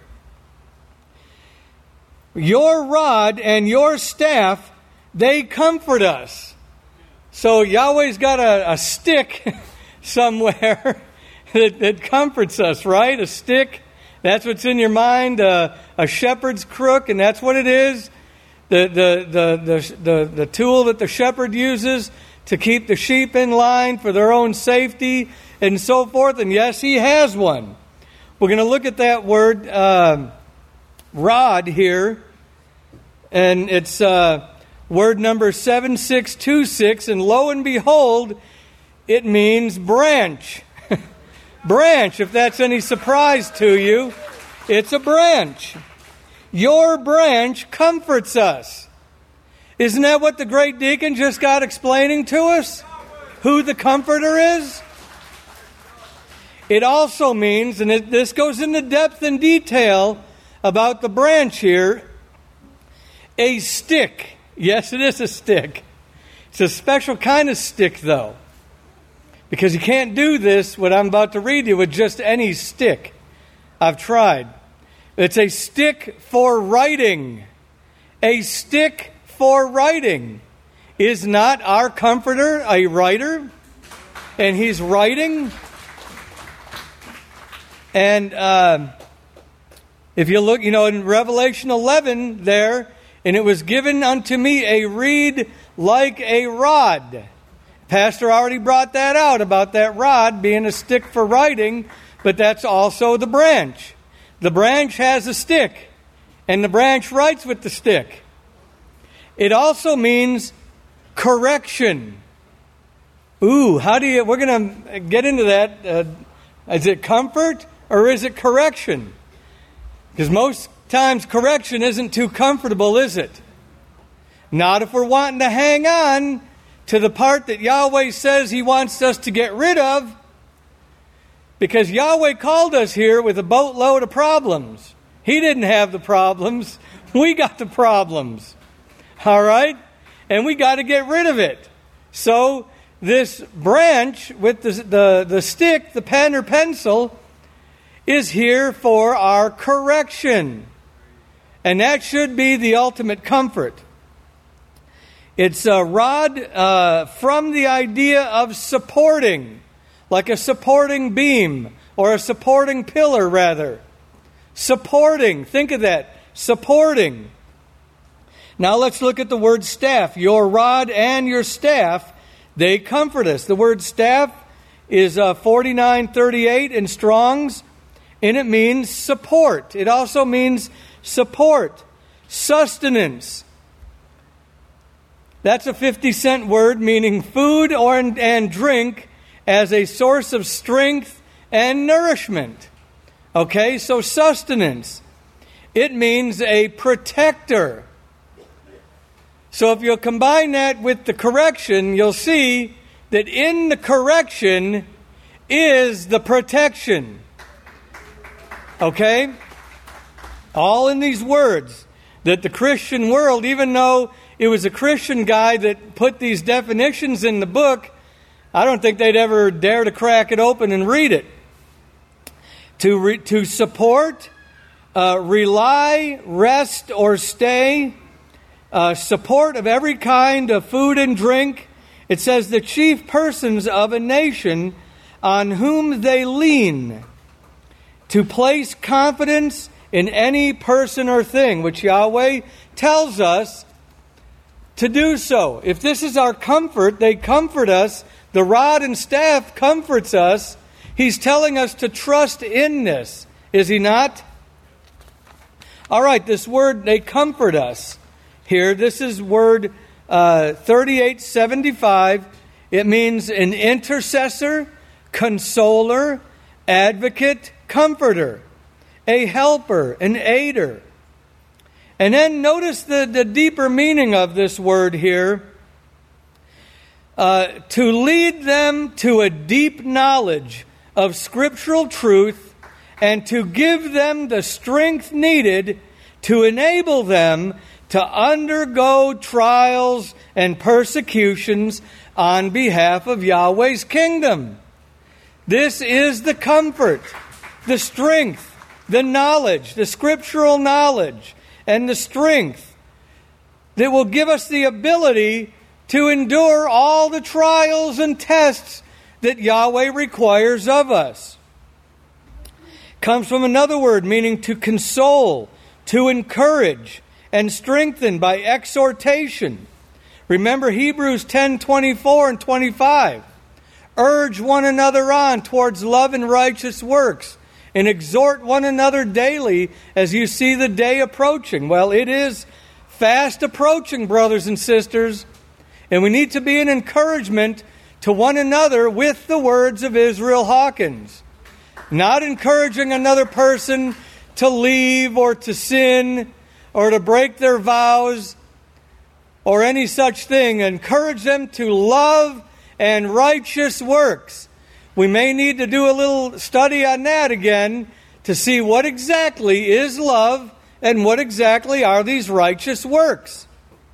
Your rod and your staff, they comfort us. So Yahweh's got a, a stick somewhere that, that comforts us, right? A stick, that's what's in your mind, uh, a shepherd's crook, and that's what it is. The, the, the, the, the, the tool that the shepherd uses to keep the sheep in line for their own safety and so forth. And yes, he has one. We're going to look at that word uh, rod here, and it's... Uh, Word number seven six two six, and lo and behold, it means branch. Branch, if that's any surprise to you, it's a branch. Your branch comforts us. Isn't that what the great deacon just got explaining to us? Who the comforter is? It also means, and it, this goes into depth and detail about the branch here, a stick. Yes, it is a stick. It's a special kind of stick, though. Because you can't do this, what I'm about to read you, with just any stick. I've tried. It's a stick for writing. A stick for writing. Is not our comforter a writer? And he's writing? And uh, if you look, you know, in Revelation eleven there, and it was given unto me a reed like a rod. Pastor already brought that out about that rod being a stick for writing, but that's also the branch. The branch has a stick, and the branch writes with the stick. It also means correction. Ooh, how do you, we're going to get into that. Uh, is it comfort or is it correction? Because most times correction isn't too comfortable, is it? Not if we're wanting to hang on to the part that Yahweh says he wants us to get rid of, because Yahweh called us here with a boatload of problems. He didn't have the problems. We got the problems. All right? And we got to get rid of it. So this branch with the, the, the stick, the pen or pencil, is here for our correction. And that should be the ultimate comfort. It's a rod uh, from the idea of supporting, like a supporting beam, or a supporting pillar, rather. Supporting, think of that, supporting. Now let's look at the word staff. Your rod and your staff, they comfort us. The word staff is uh, forty-nine thirty-eight in Strong's, and it means support. It also means support, sustenance. That's a fifty cent word meaning food or and drink as a source of strength and nourishment. Okay, so sustenance. It means a protector. So if you'll combine that with the correction, you'll see that in the correction is the protection. Okay? All in these words. That the Christian world, even though it was a Christian guy that put these definitions in the book, I don't think they'd ever dare to crack it open and read it. To, re, to support, uh, rely, rest, or stay, uh, support of every kind of food and drink. It says the chief persons of a nation on whom they lean, to place confidence in any person or thing, which Yahweh tells us to do so. If this is our comfort, they comfort us. The rod and staff comforts us. He's telling us to trust in this, is he not? All right, this word, they comfort us. Here, this is word uh, thirty-eight seventy-five. It means an intercessor, consoler, advocate, comforter, a helper, an aider. And then notice the, the deeper meaning of this word here. Uh, to lead them to a deep knowledge of scriptural truth and to give them the strength needed to enable them to undergo trials and persecutions on behalf of Yahweh's kingdom. This is the comfort, the strength, the knowledge, the scriptural knowledge, and the strength that will give us the ability to endure all the trials and tests that Yahweh requires of us. Comes from another word meaning to console, to encourage, and strengthen by exhortation. Remember Hebrews ten twenty-four and twenty-five. Urge one another on towards love and righteous works, and exhort one another daily as you see the day approaching. Well, it is fast approaching, brothers and sisters, and we need to be an encouragement to one another with the words of Israel Hawkins. Not encouraging another person to leave or to sin or to break their vows or any such thing. Encourage them to love and righteous works. We may need to do a little study on that again to see what exactly is love and what exactly are these righteous works.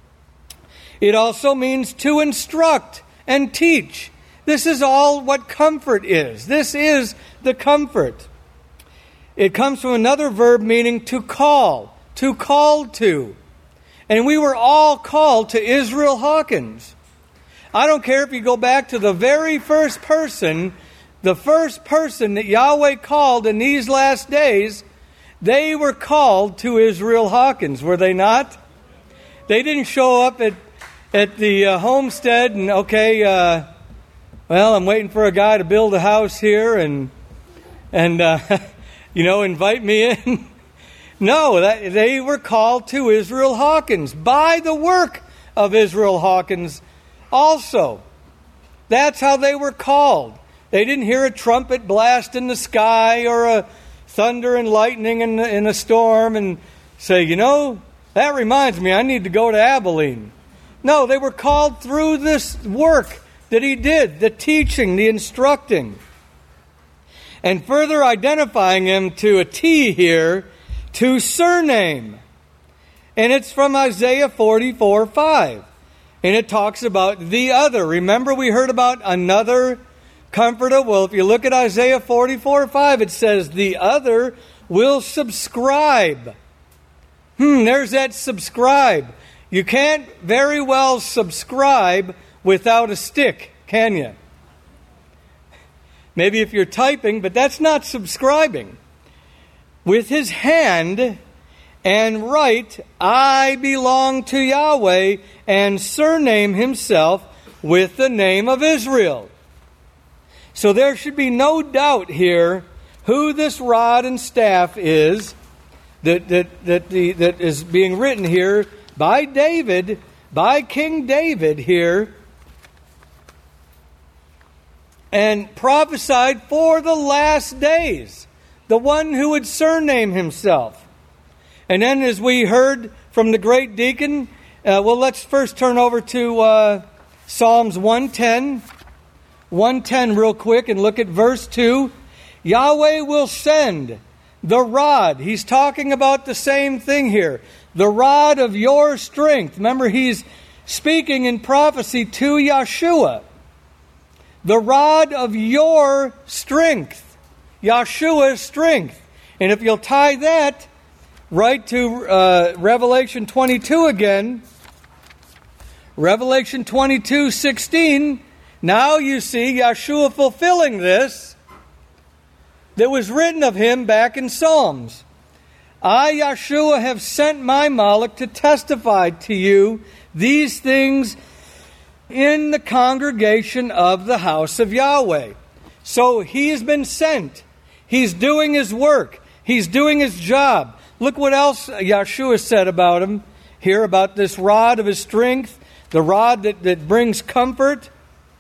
It also means to instruct and teach. This is all what comfort is. This is the comfort. It comes from another verb meaning to call, to call to. And we were all called to Israel Hawkins. I don't care if you go back to the very first person, the first person that Yahweh called in these last days, they were called to Israel Hawkins, were they not? They didn't show up at, at the uh, homestead and, okay, uh, well, I'm waiting for a guy to build a house here and, and uh, you know, invite me in. No, that, they were called to Israel Hawkins by the work of Israel Hawkins also. That's how they were called. They didn't hear a trumpet blast in the sky or a thunder and lightning in, in a storm and say, you know, that reminds me, I need to go to Abilene. No, they were called through this work that he did, the teaching, the instructing. And further identifying him to a T here, to surname. And it's from Isaiah forty-four five. And it talks about the other. Remember we heard about another comforter? Well, if you look at Isaiah forty-four five, it says, the other will subscribe. Hmm, there's that subscribe. You can't very well subscribe without a stick, can you? Maybe if you're typing, but that's not subscribing. With his hand and write, I belong to Yahweh, and surname himself with the name of Israel. So there should be no doubt here who this rod and staff is that, that, that, the, that is being written here by David, by King David here, and prophesied for the last days. The one who would surname himself. And then as we heard from the great deacon, uh, well, let's first turn over to uh, Psalms one ten. one ten real quick and look at verse two. Yahweh will send the rod. He's talking about the same thing here. The rod of your strength. Remember, he's speaking in prophecy to Yeshua. The rod of your strength. Yeshua's strength. And if you'll tie that right to uh, Revelation twenty-two again. Revelation twenty-two sixteen. Now you see Yeshua fulfilling this that was written of him back in Psalms. I, Yeshua, have sent my Malach to testify to you these things in the congregation of the house of Yahweh. So he's been sent. He's doing his work. He's doing his job. Look what else Yeshua said about him here, about this rod of his strength, the rod that, that brings comfort.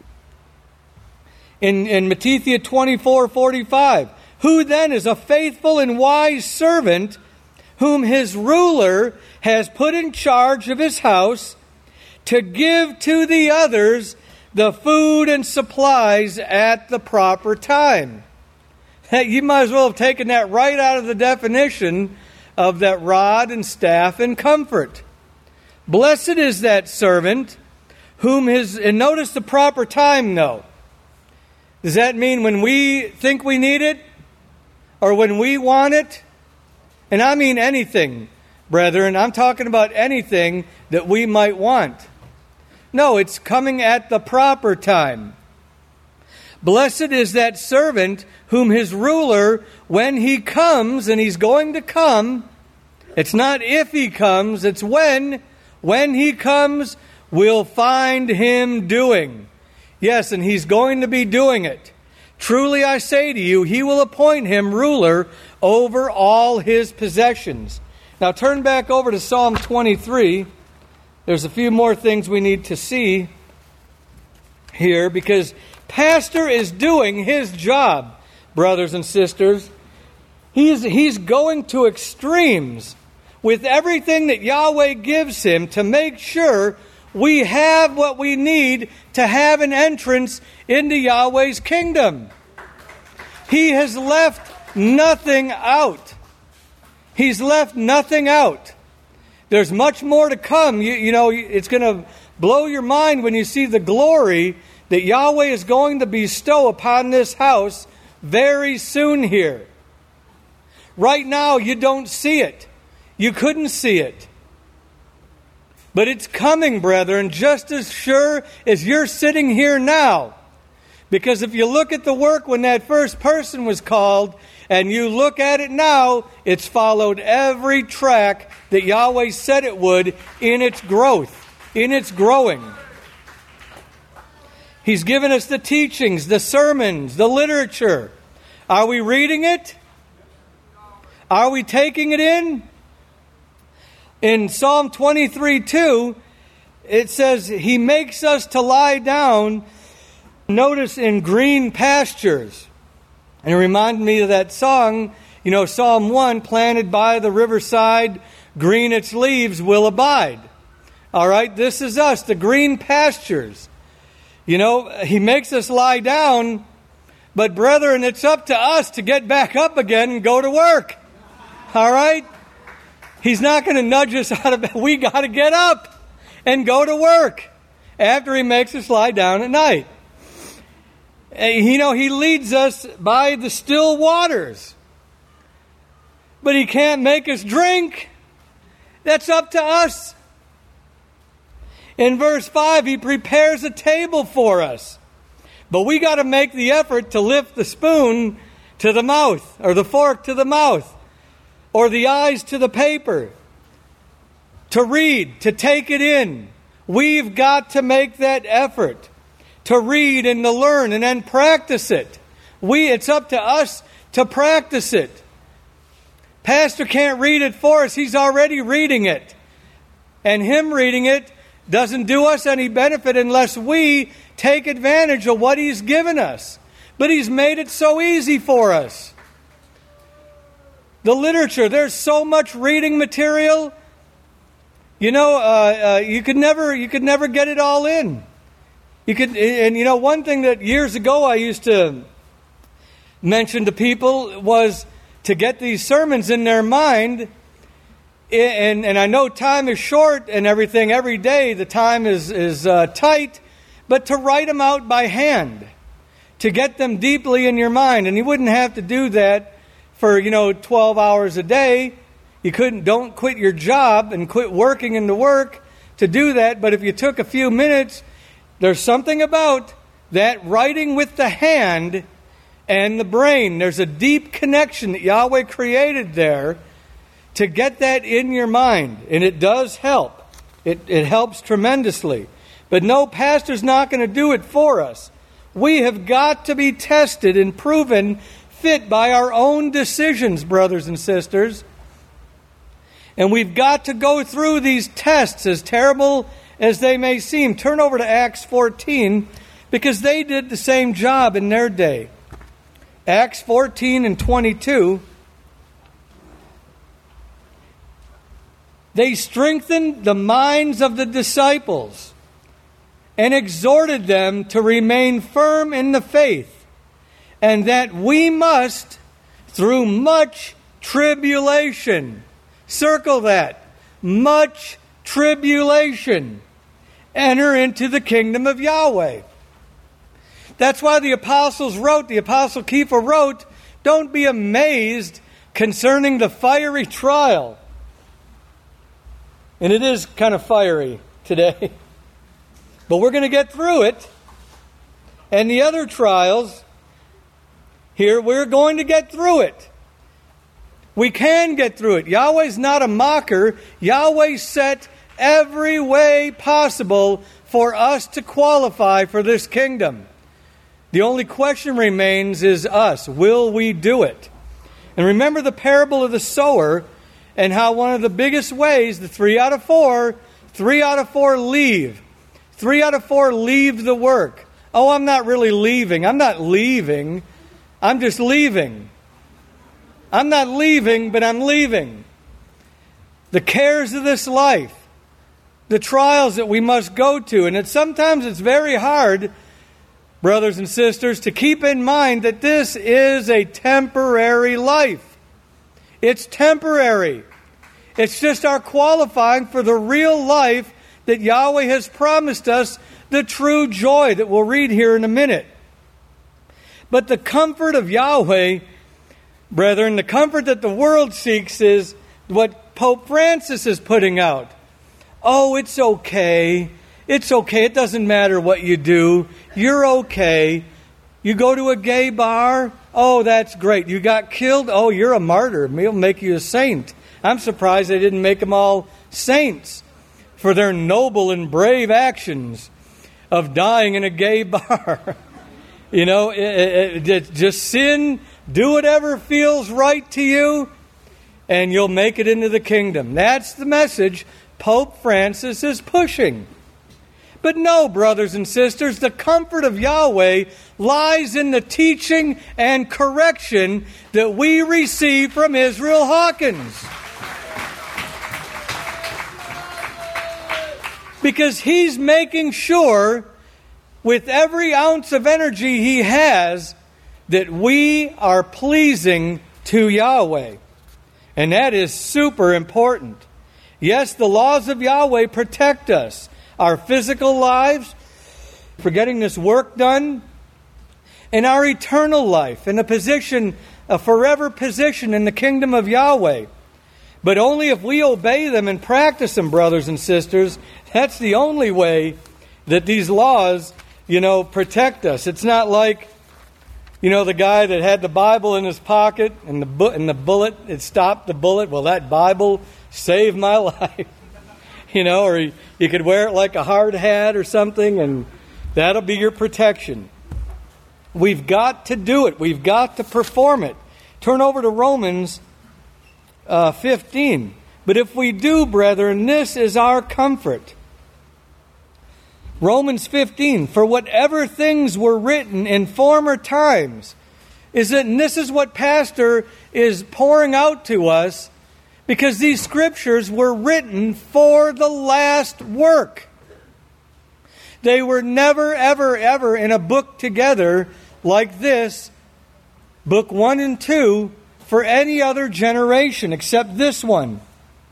In, in Matthew twenty-four forty-five, who then is a faithful and wise servant whom his ruler has put in charge of his house to give to the others the food and supplies at the proper time. You might as well have taken that right out of the definition of that rod and staff and comfort. Blessed is that servant whom his, and notice the proper time though. Does that mean when we think we need it? Or when we want it? And I mean anything, brethren. I'm talking about anything that we might want. No, it's coming at the proper time. Blessed is that servant whom his ruler, when he comes, and he's going to come, it's not if he comes, it's when, when he comes, will find him doing. Yes, and he's going to be doing it. Truly I say to you, he will appoint him ruler over all his possessions. Now turn back over to Psalm twenty-three. There's a few more things we need to see here, because Pastor is doing his job, brothers and sisters. He's, he's going to extremes with everything that Yahweh gives him to make sure we have what we need to have an entrance into Yahweh's kingdom. He has left nothing out. He's left nothing out. There's much more to come. You, you know, it's going to blow your mind when you see the glory that Yahweh is going to bestow upon this house very soon here. Right now, you don't see it. You couldn't see it. But it's coming, brethren, just as sure as you're sitting here now. Because if you look at the work when that first person was called, and you look at it now, it's followed every track that Yahweh said it would in its growth, in its growing. He's given us the teachings, the sermons, the literature. Are we reading it? Are we taking it in? In Psalm twenty-three two, it says, He makes us to lie down, notice, in green pastures. And it reminded me of that song, you know, Psalm one, planted by the riverside, green its leaves will abide. All right, this is us, the green pastures. You know, He makes us lie down, but brethren, it's up to us to get back up again and go to work. All right? He's not going to nudge us out of bed. We got to get up and go to work after He makes us lie down at night. You know, He leads us by the still waters. But He can't make us drink. That's up to us. In verse five, He prepares a table for us. But we got to make the effort to lift the spoon to the mouth, or the fork to the mouth, or the eyes to the paper, to read, to take it in. We've got to make that effort to read and to learn and then practice it. We, it's up to us to practice it. Pastor can't read it for us. He's already reading it. And him reading it doesn't do us any benefit unless we take advantage of what He's given us. But He's made it so easy for us. The literature, there's so much reading material. You know, uh, uh, you could never, you could never get it all in. You could, and you know, one thing that years ago I used to mention to people was to get these sermons in their mind. And, and I know time is short and everything. Every day the time is, is uh, tight. But to write them out by hand, to get them deeply in your mind. And you wouldn't have to do that for, you know, twelve hours a day. You couldn't, don't quit your job and quit working into work to do that. But if you took a few minutes, there's something about that writing with the hand and the brain. There's a deep connection that Yahweh created there to get that in your mind. And it does help. It, it helps tremendously. But no, pastor's not going to do it for us. We have got to be tested and proven fit by our own decisions, brothers and sisters. And we've got to go through these tests, as terrible as they may seem. Turn over to Acts fourteen, because they did the same job in their day. Acts fourteen and twenty-two. They strengthened the minds of the disciples and exhorted them to remain firm in the faith, and that we must, through much tribulation, circle that, much tribulation, enter into the kingdom of Yahweh. That's why the apostles wrote, the apostle Kepha wrote, don't be amazed concerning the fiery trial. And it is kind of fiery today. But we're going to get through it. And the other trials, here we're going to get through it. We can get through it. Yahweh's not a mocker. Yahweh set every way possible for us to qualify for this kingdom. The only question remains is us. Will we do it? And remember the parable of the sower and how one of the biggest ways, the three out of four, three out of four leave. Three out of four leave the work. Oh, I'm not really leaving. I'm not leaving. I'm just leaving. I'm not leaving, but I'm leaving. The cares of this life, the trials that we must go to. And it's sometimes it's very hard, brothers and sisters, to keep in mind that this is a temporary life. It's temporary. It's just our qualifying for the real life that Yahweh has promised us, the true joy that we'll read here in a minute. But the comfort of Yahweh, brethren, the comfort that the world seeks is what Pope Francis is putting out. Oh, it's okay. It's okay. It doesn't matter what you do. You're okay. You go to a gay bar. Oh, that's great. You got killed. Oh, you're a martyr. We'll make you a saint. I'm surprised they didn't make them all saints for their noble and brave actions of dying in a gay bar. You know, it, it, it, just sin, do whatever feels right to you, and you'll make it into the kingdom. That's the message Pope Francis is pushing. But no, brothers and sisters, the comfort of Yahweh lies in the teaching and correction that we receive from Israel Hawkins. Because he's making sure, with every ounce of energy he has, that we are pleasing to Yahweh. And that is super important. Yes, the laws of Yahweh protect us. Our physical lives, for getting this work done, and our eternal life, in a position, a forever position in the kingdom of Yahweh. But only if we obey them and practice them, brothers and sisters. That's the only way that these laws, you know, protect us. It's not like, you know, the guy that had the Bible in his pocket and the bu- and the bullet, it stopped the bullet. Well, that Bible saved my life. You know, or you, you could wear it like a hard hat or something, and that'll be your protection. We've got to do it. We've got to perform it. Turn over to Romans uh, fifteen. But if we do, brethren, this is our comfort. Romans fifteen, for whatever things were written in former times is that, and this is what Pastor is pouring out to us, because these scriptures were written for the last work. They were never, ever, ever in a book together like this, book one and two, for any other generation except this one.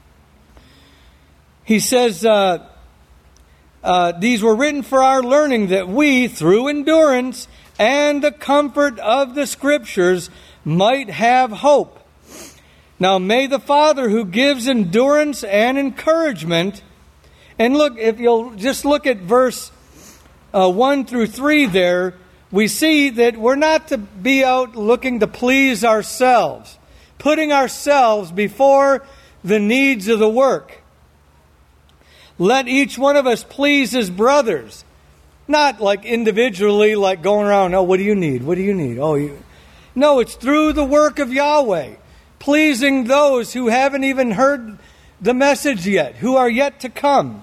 He says, uh, uh, these were written for our learning, that we, through endurance and the comfort of the Scriptures, might have hope. Now may the Father, who gives endurance and encouragement, and look, if you'll just look at verse uh, one through three there, we see that we're not to be out looking to please ourselves, putting ourselves before the needs of the work. Let each one of us please his brothers. Not like individually, like going around, oh, what do you need? What do you need? Oh, you... No, it's through the work of Yahweh, pleasing those who haven't even heard the message yet, who are yet to come.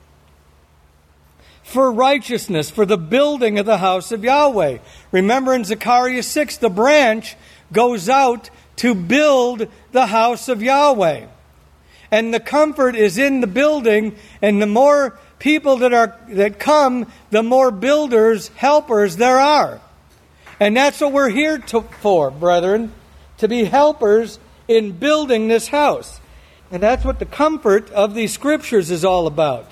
For righteousness, for the building of the house of Yahweh. Remember in Zechariah six, the branch goes out to build the house of Yahweh. And the comfort is in the building, and the more people that are that come, the more builders, helpers there are. And that's what we're here to, for, brethren, to be helpers in building this house. And that's what the comfort of these scriptures is all about.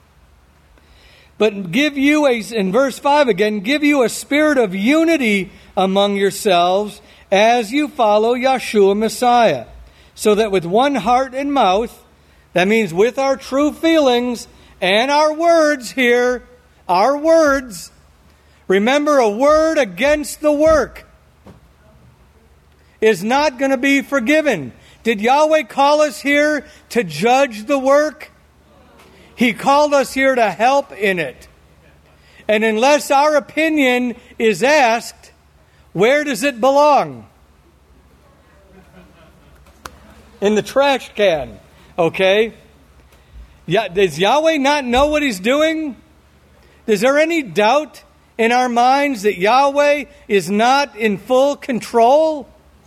But give you, a, in verse five again, give you a spirit of unity among yourselves as you follow Yeshua Messiah, so that with one heart and mouth, that means with our true feelings and our words here, our words, remember, a word against the work is not going to be forgiven. Did Yahweh call us here to judge the work? He called us here to help in it. And unless our opinion is asked, where does it belong? In the trash can. Okay? Yeah, does Yahweh not know what He's doing? Is there any doubt in our minds that Yahweh is not in full control?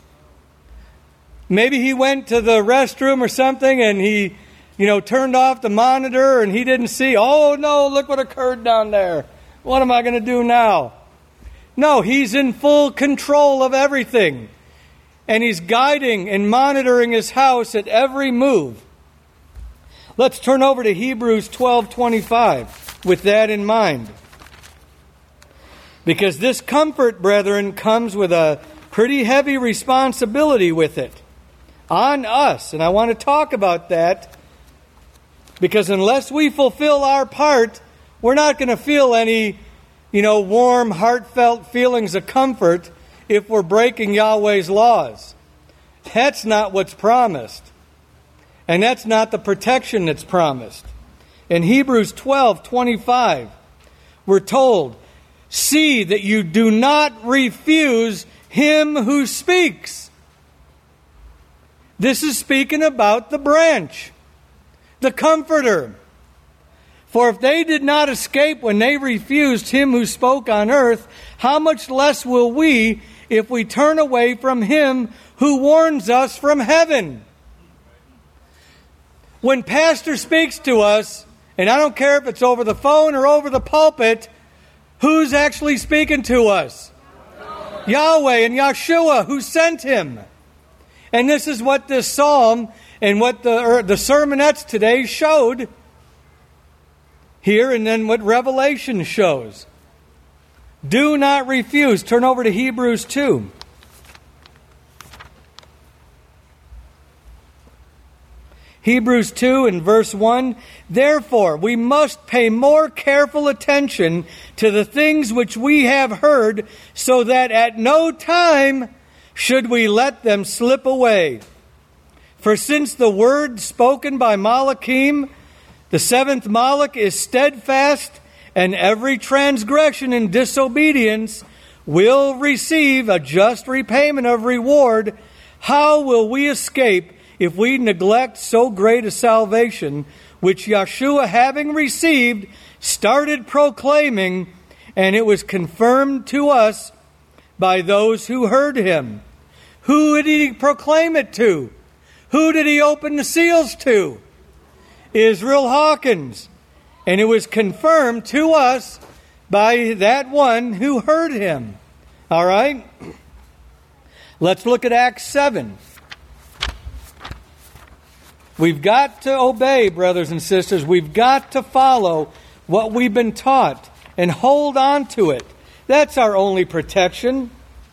Maybe He went to the restroom or something and He, you know, turned off the monitor and He didn't see, oh no, look what occurred down there. What am I going to do now? No, He's in full control of everything. And He's guiding and monitoring His house at every move. Let's turn over to Hebrews twelve twenty-five with that in mind. Because this comfort, brethren, comes with a pretty heavy responsibility with it on us. And I want to talk about that, because unless we fulfill our part, we're not going to feel any, you know, warm, heartfelt feelings of comfort if we're breaking Yahweh's laws. That's not what's promised. And that's not the protection that's promised. In Hebrews twelve twenty-five, we're told, see that you do not refuse Him who speaks. This is speaking about the branch, the Comforter. For if they did not escape when they refused Him who spoke on earth, how much less will we if we turn away from Him who warns us from heaven? When Pastor speaks to us, and I don't care if it's over the phone or over the pulpit, who's actually speaking to us? Yahweh and Yeshua, who sent Him. And this is what this psalm and what the, or the sermonettes today showed here, and then what Revelation shows. Do not refuse. Turn over to Hebrews two. Hebrews two and verse one, therefore we must pay more careful attention to the things which we have heard, so that at no time should we let them slip away. For since the word spoken by Malachim, the seventh Malach, is steadfast, and every transgression and disobedience will receive a just repayment of reward, how will we escape if we neglect so great a salvation, which Yeshua, having received, started proclaiming, and it was confirmed to us by those who heard him. Who did he proclaim it to? Who did he open the seals to? Israel Hawkins. And it was confirmed to us by that one who heard him. All right? Let's look at Acts seven. We've got to obey, brothers and sisters. We've got to follow what we've been taught and hold on to it. That's our only protection.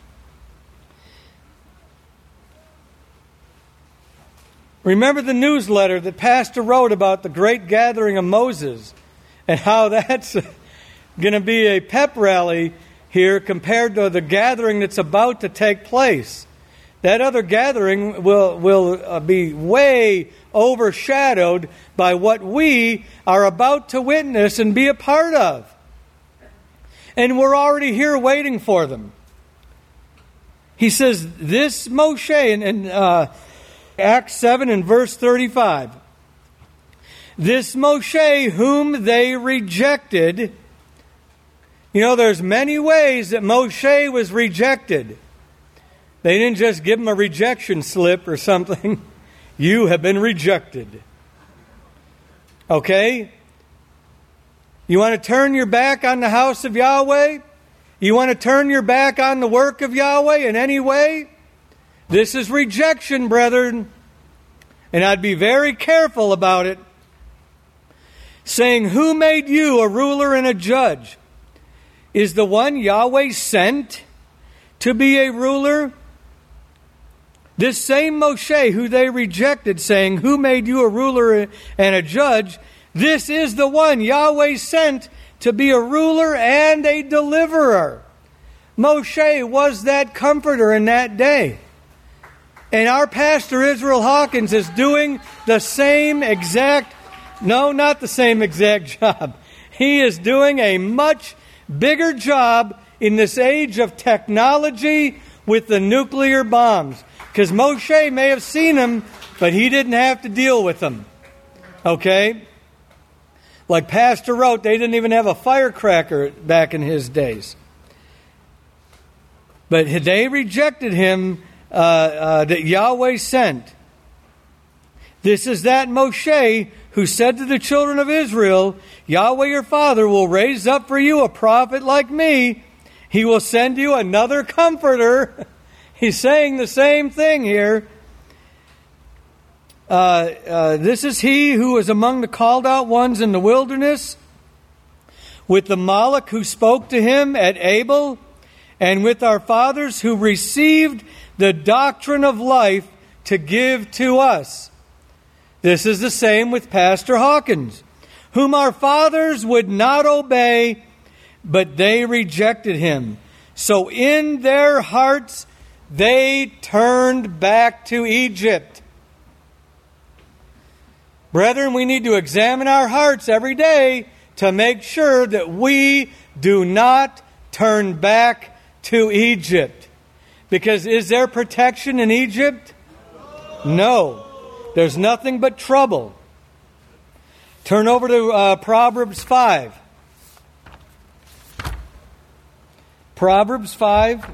Remember the newsletter that Pastor wrote about the great gathering of Moses and how that's going to be a pep rally here compared to the gathering that's about to take place. That other gathering will, will uh, be way overshadowed by what we are about to witness and be a part of. And we're already here waiting for them. He says, this Moshe, in, in uh, Acts seven and verse thirty-five, this Moshe whom they rejected. You know, there's many ways that Moshe was rejected. They didn't just give him a rejection slip or something. You have been rejected. Okay? You want to turn your back on the house of Yahweh? You want to turn your back on the work of Yahweh in any way? This is rejection, brethren. And I'd be very careful about it. Saying, who made you a ruler and a judge? Is the one Yahweh sent to be a ruler? This same Moshe who they rejected, saying, who made you a ruler and a judge? This is the one Yahweh sent to be a ruler and a deliverer. Moshe was that comforter in that day. And our pastor Israel Hawkins is doing the same exact, no, not the same exact job. He is doing a much bigger job in this age of technology with the nuclear bombs. Because Moshe may have seen them, but he didn't have to deal with them. Okay? Like Pastor wrote, they didn't even have a firecracker back in his days. But they rejected him uh, uh, that Yahweh sent. This is that Moshe who said to the children of Israel, Yahweh your Father will raise up for you a prophet like me. He will send you another comforter. He's saying the same thing here. Uh, uh, this is he who was among the called out ones in the wilderness, with the Malach who spoke to him at Abel, and with our fathers who received the doctrine of life to give to us. This is the same with Pastor Hawkins, whom our fathers would not obey, but they rejected him. So in their hearts they turned back to Egypt. Brethren, we need to examine our hearts every day to make sure that we do not turn back to Egypt. Because is there protection in Egypt? No. There's nothing but trouble. Turn over to uh, Proverbs five. Proverbs five.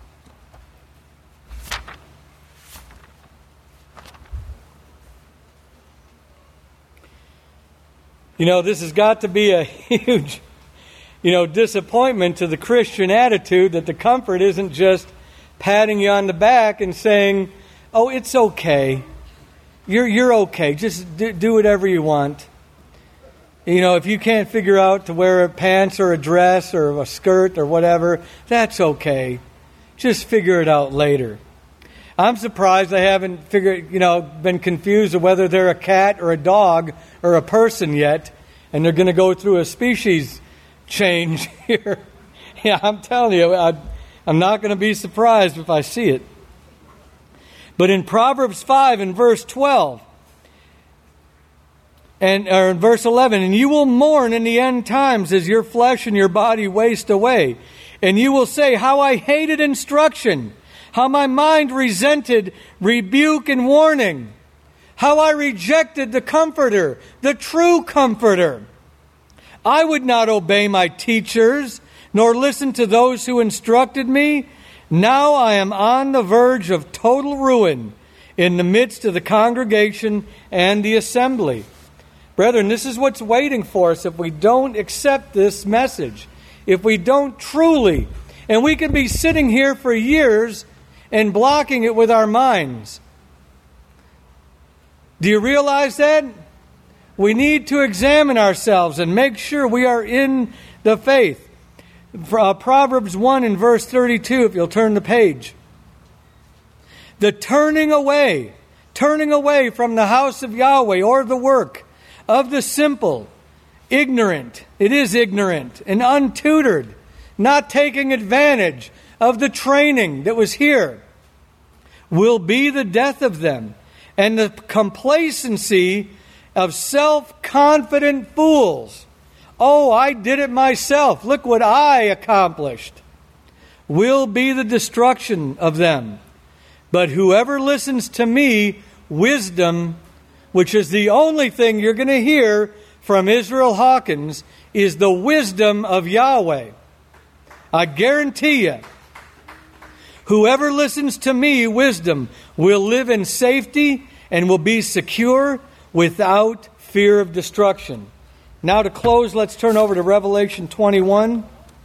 You know, this has got to be a huge, you know, disappointment to the Christian attitude that the comfort isn't just patting you on the back and saying, oh, it's okay. You're you're okay. Just do, do whatever you want. You know, if you can't figure out to wear pants or a dress or a skirt or whatever, that's okay. Just figure it out later. I'm surprised I haven't figured, you know, been confused of whether they're a cat or a dog or a person yet, and they're going to go through a species change here. Yeah, I'm telling you, I, I'm not going to be surprised if I see it. But in Proverbs five and verse twelve, and or in verse eleven, and you will mourn in the end times as your flesh and your body waste away. And you will say, how I hated instruction, how my mind resented rebuke and warning, how I rejected the comforter, the true comforter. I would not obey my teachers, nor listen to those who instructed me. Now I am on the verge of total ruin in the midst of the congregation and the assembly. Brethren, this is what's waiting for us if we don't accept this message. If we don't truly, and we can be sitting here for years and blocking it with our minds. Do you realize that? We need to examine ourselves and make sure we are in the faith. Uh, Proverbs one and verse thirty-two, if you'll turn the page. The turning away, turning away from the house of Yahweh or the work of the simple, ignorant, it is ignorant and untutored, not taking advantage of the training that was here, will be the death of them, and the complacency of self-confident fools. Oh, I did it myself. Look what I accomplished. Will be the destruction of them. But whoever listens to me, wisdom, which is the only thing you're going to hear from Israel Hawkins, is the wisdom of Yahweh. I guarantee you, whoever listens to me, wisdom, will live in safety and will be secure without fear of destruction. Now to close, let's turn over to Revelation twenty-one.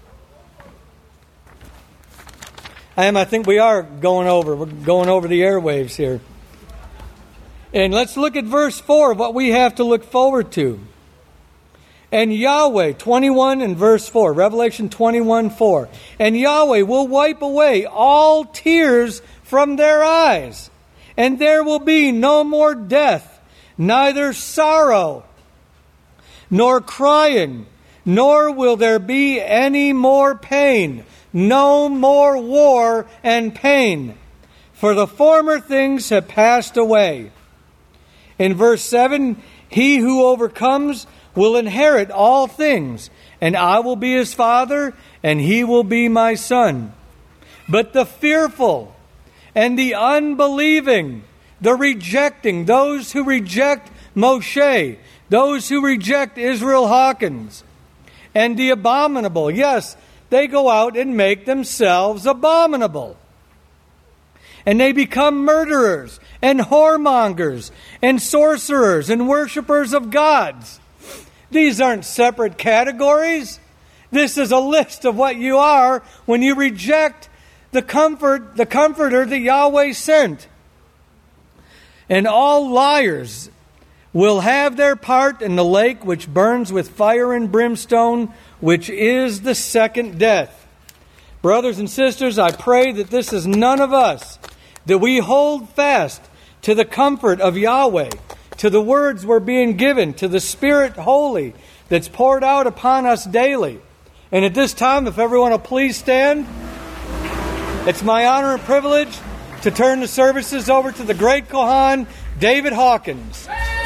And I think we are going over. We're going over the airwaves here. And let's look at verse four, what we have to look forward to. And Yahweh, twenty-one and verse four, Revelation twenty-one, four. And Yahweh will wipe away all tears from their eyes, and there will be no more death, neither sorrow, nor crying, nor will there be any more pain, no more war and pain, for the former things have passed away. In verse seven, he who overcomes will inherit all things, and I will be his father, and he will be my son. But the fearful and the unbelieving, the rejecting, those who reject Moshe, those who reject Israel Hawkins, and the abominable, yes, they go out and make themselves abominable. And they become murderers and whoremongers and sorcerers and worshipers of gods. These aren't separate categories. This is a list of what you are when you reject the comfort, the comforter that Yahweh sent. And all liars will have their part in the lake which burns with fire and brimstone, which is the second death. Brothers and sisters, I pray that this is none of us, that we hold fast to the comfort of Yahweh, to the words we're being given, to the Spirit Holy that's poured out upon us daily. And at this time, if everyone will please stand, it's my honor and privilege to turn the services over to the great Kohan, David Hawkins.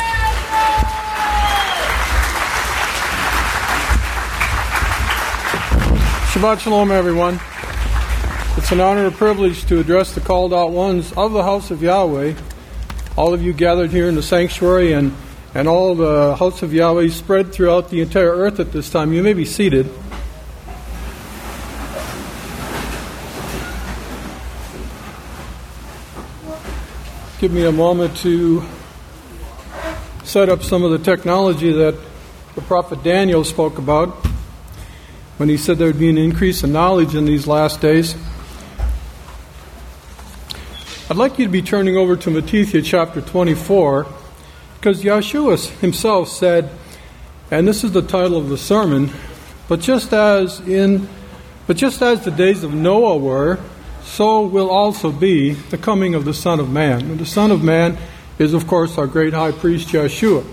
Shabbat Shalom, everyone. It's an honor and privilege to address the called out ones of the house of Yahweh, all of you gathered here in the sanctuary, and, and all the house of Yahweh spread throughout the entire earth at this time. You may be seated. Give me a moment to set up some of the technology that the prophet Daniel spoke about when he said there would be an increase in knowledge in these last days. I'd like you to be turning over to Matthew chapter twenty-four, because Yeshua himself said, and this is the title of the sermon, but just as in but just as the days of Noah were, so will also be the coming of the Son of Man. And the Son of Man is, of course, our great high priest Yeshua.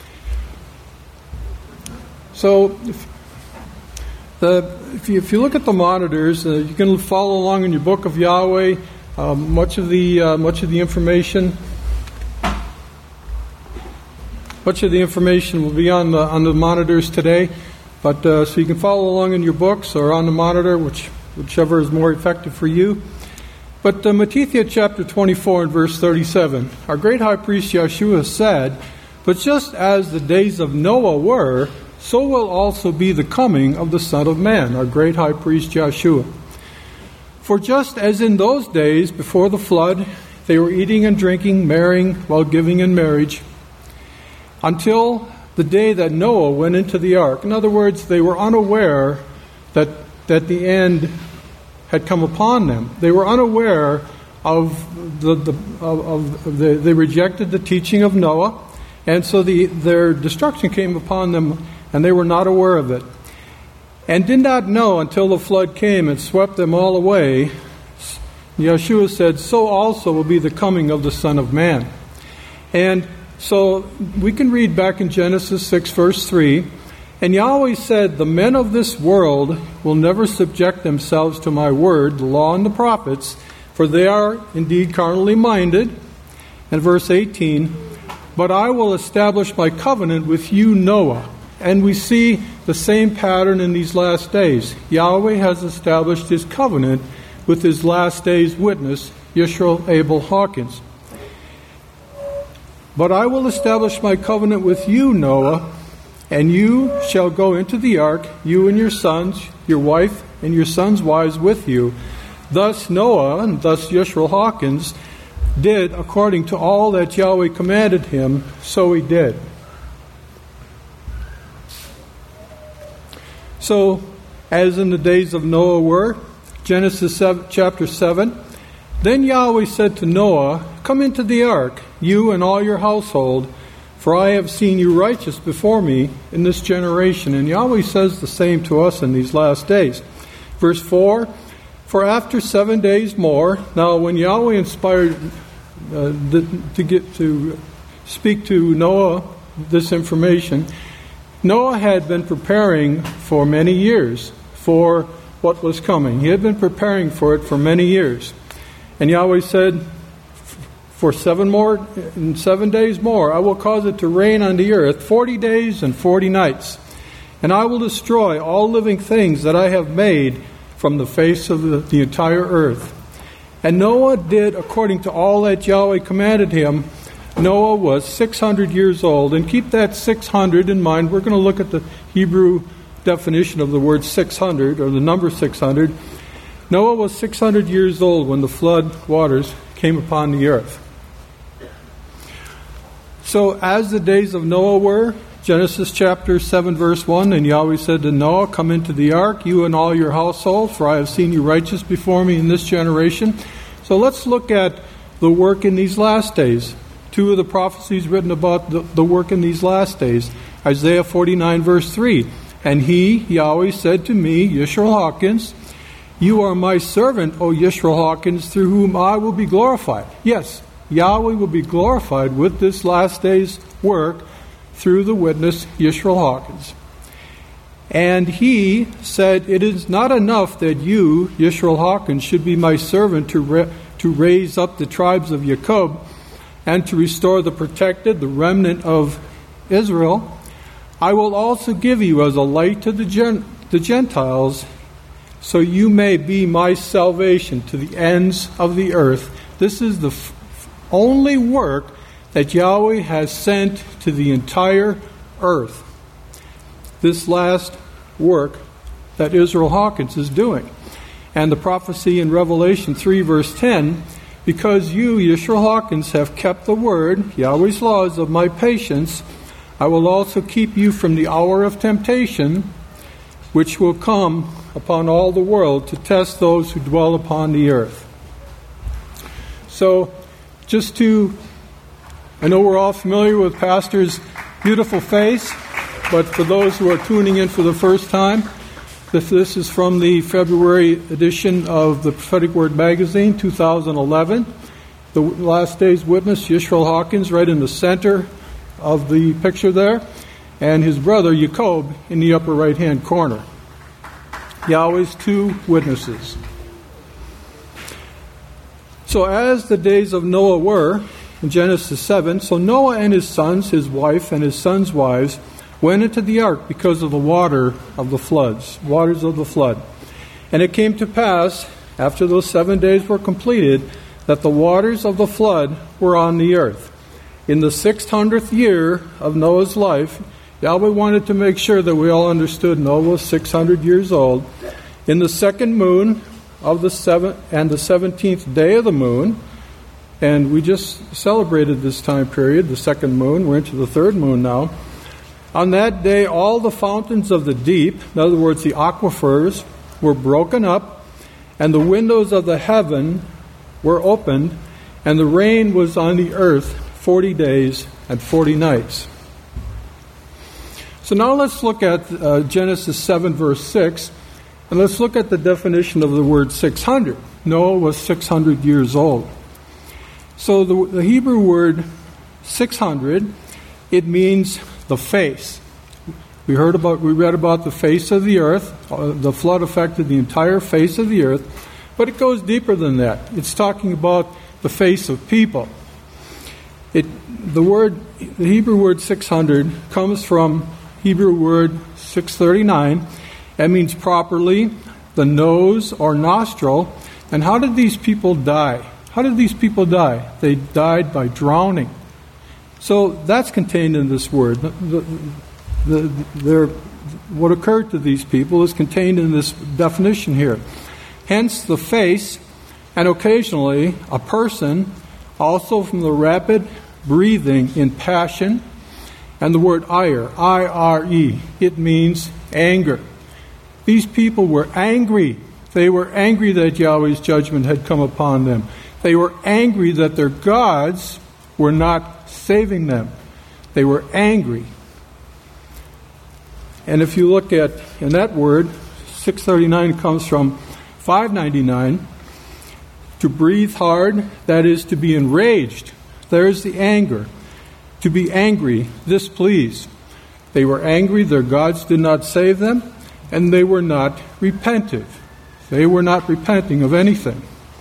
So if, the, if, you, if you look at the monitors, uh, you can follow along in your book of Yahweh. Um, much of the uh, much of the information, much of the information will be on the on the monitors today. But uh, so you can follow along in your books or on the monitor, which whichever is more effective for you. But uh, Matthew chapter twenty-four and verse thirty-seven, our great high priest Yeshua said, "But just as the days of Noah were, so will also be the coming of the Son of Man," our great high priest Yeshua. For just as in those days before the flood, they were eating and drinking, marrying while giving in marriage, until the day that Noah went into the ark. In other words, they were unaware that, that the end had come upon them. They were unaware of the, the of, of the, they rejected the teaching of Noah, and so the, their destruction came upon them, and they were not aware of it, and did not know until the flood came and swept them all away. Yeshua said, "So also will be the coming of the Son of Man." And so we can read back in Genesis six, verse three, "And Yahweh said, the men of this world will never subject themselves to my word, the law and the prophets, for they are indeed carnally minded." And verse eighteen, "But I will establish my covenant with you, Noah." And we see the same pattern in these last days. Yahweh has established his covenant with his last days witness, Yisrael Abel Hawkins. "But I will establish my covenant with you, Noah, and you shall go into the ark, you and your sons, your wife, and your sons' wives with you." Thus Noah, and thus Yisrael Hawkins, did according to all that Yahweh commanded him, so he did. So, as in the days of Noah were, Genesis seven, chapter seven, "Then Yahweh said to Noah, come into the ark, you and all your household, for I have seen you righteous before me in this generation." And Yahweh says the same to us in these last days. Verse four, "For after seven days more," now when Yahweh inspired uh, the, to get to speak to Noah this information, Noah had been preparing for many years for what was coming. He had been preparing for it for many years. And Yahweh said, "For seven more, in seven days more, I will cause it to rain on the earth forty days and forty nights. And I will destroy all living things that I have made from the face of the, the entire earth." And Noah did according to all that Yahweh commanded him. Noah was six hundred years old. And keep that six hundred in mind. We're going to look at the Hebrew definition of the word six hundred, or the number six hundred. Noah was six hundred years old when the flood waters came upon the earth. So as the days of Noah were, Genesis chapter seven, verse one, "And Yahweh said to Noah, come into the ark, you and all your household, for I have seen you righteous before me in this generation." So let's look at the work in these last days. Two of the prophecies written about the, the work in these last days. Isaiah forty-nine, verse three, "And he, Yahweh, said to me, Yisrael Hawkins, you are my servant, O Yisrael Hawkins, through whom I will be glorified." Yes, Yahweh will be glorified with this last day's work through the witness, Yisrael Hawkins. "And he said, it is not enough that you, Yisrael Hawkins, should be my servant to, ra- to raise up the tribes of Jacob and to restore the protected, the remnant of Israel. I will also give you as a light to the, gen- the Gentiles, so you may be my salvation to the ends of the earth." This is the f- only work that Yahweh has sent to the entire earth. This last work that Israel Hawkins is doing. And the prophecy in Revelation three, verse ten, "Because you, Yisrael Hawkins, have kept the word, Yahweh's laws of my patience, I will also keep you from the hour of temptation, which will come upon all the world to test those who dwell upon the earth." So, just to, I know we're all familiar with Pastor's beautiful face, but for those who are tuning in for the first time, this is from the February edition of the Prophetic Word Magazine, two thousand eleven. The last day's witness, Yisrael Hawkins, right in the center of the picture there, and his brother, Jacob, in the upper right-hand corner. Yahweh's two witnesses. So as the days of Noah were, in Genesis seven, so Noah and his sons, his wife, and his sons' wives went into the ark because of the water of the floods, waters of the flood. And it came to pass, after those seven days were completed, that the waters of the flood were on the earth. In the six hundredth year of Noah's life, Yahweh wanted to make sure that we all understood Noah was six hundred years old. In the second moon, of the seventh and the seventeenth day of the moon, and we just celebrated this time period, the second moon. We're into the third moon now. On that day, all the fountains of the deep, in other words, the aquifers, were broken up, and the windows of the heaven were opened, and the rain was on the earth forty days and forty nights. So now let's look at uh, Genesis seven, verse six, and let's look at the definition of the word six hundred. Noah was six hundred years old. So the, the Hebrew word six hundred, it means the face. We heard about, we read about the face of the earth. Uh, the flood affected the entire face of the earth, but it goes deeper than that. It's talking about the face of people. It, the word, the Hebrew word six hundred comes from Hebrew word six thirty-nine. That means properly, the nose or nostril. And how did these people die? How did these people die? They died by drowning. So that's contained in this word. The, the, the, their, what occurred to these people is contained in this definition here. Hence the face, and occasionally a person, also from the rapid breathing in passion, and the word ire, I R E, it means anger. These people were angry. They were angry that Yahweh's judgment had come upon them. They were angry that their gods were not saving them. They were angry. And if you look at, in that word, six thirty-nine comes from five ninety-nine, to breathe hard, that is to be enraged. There's the anger. To be angry, displeased. They were angry, their gods did not save them, and they were not repentive. They were not repenting of anything.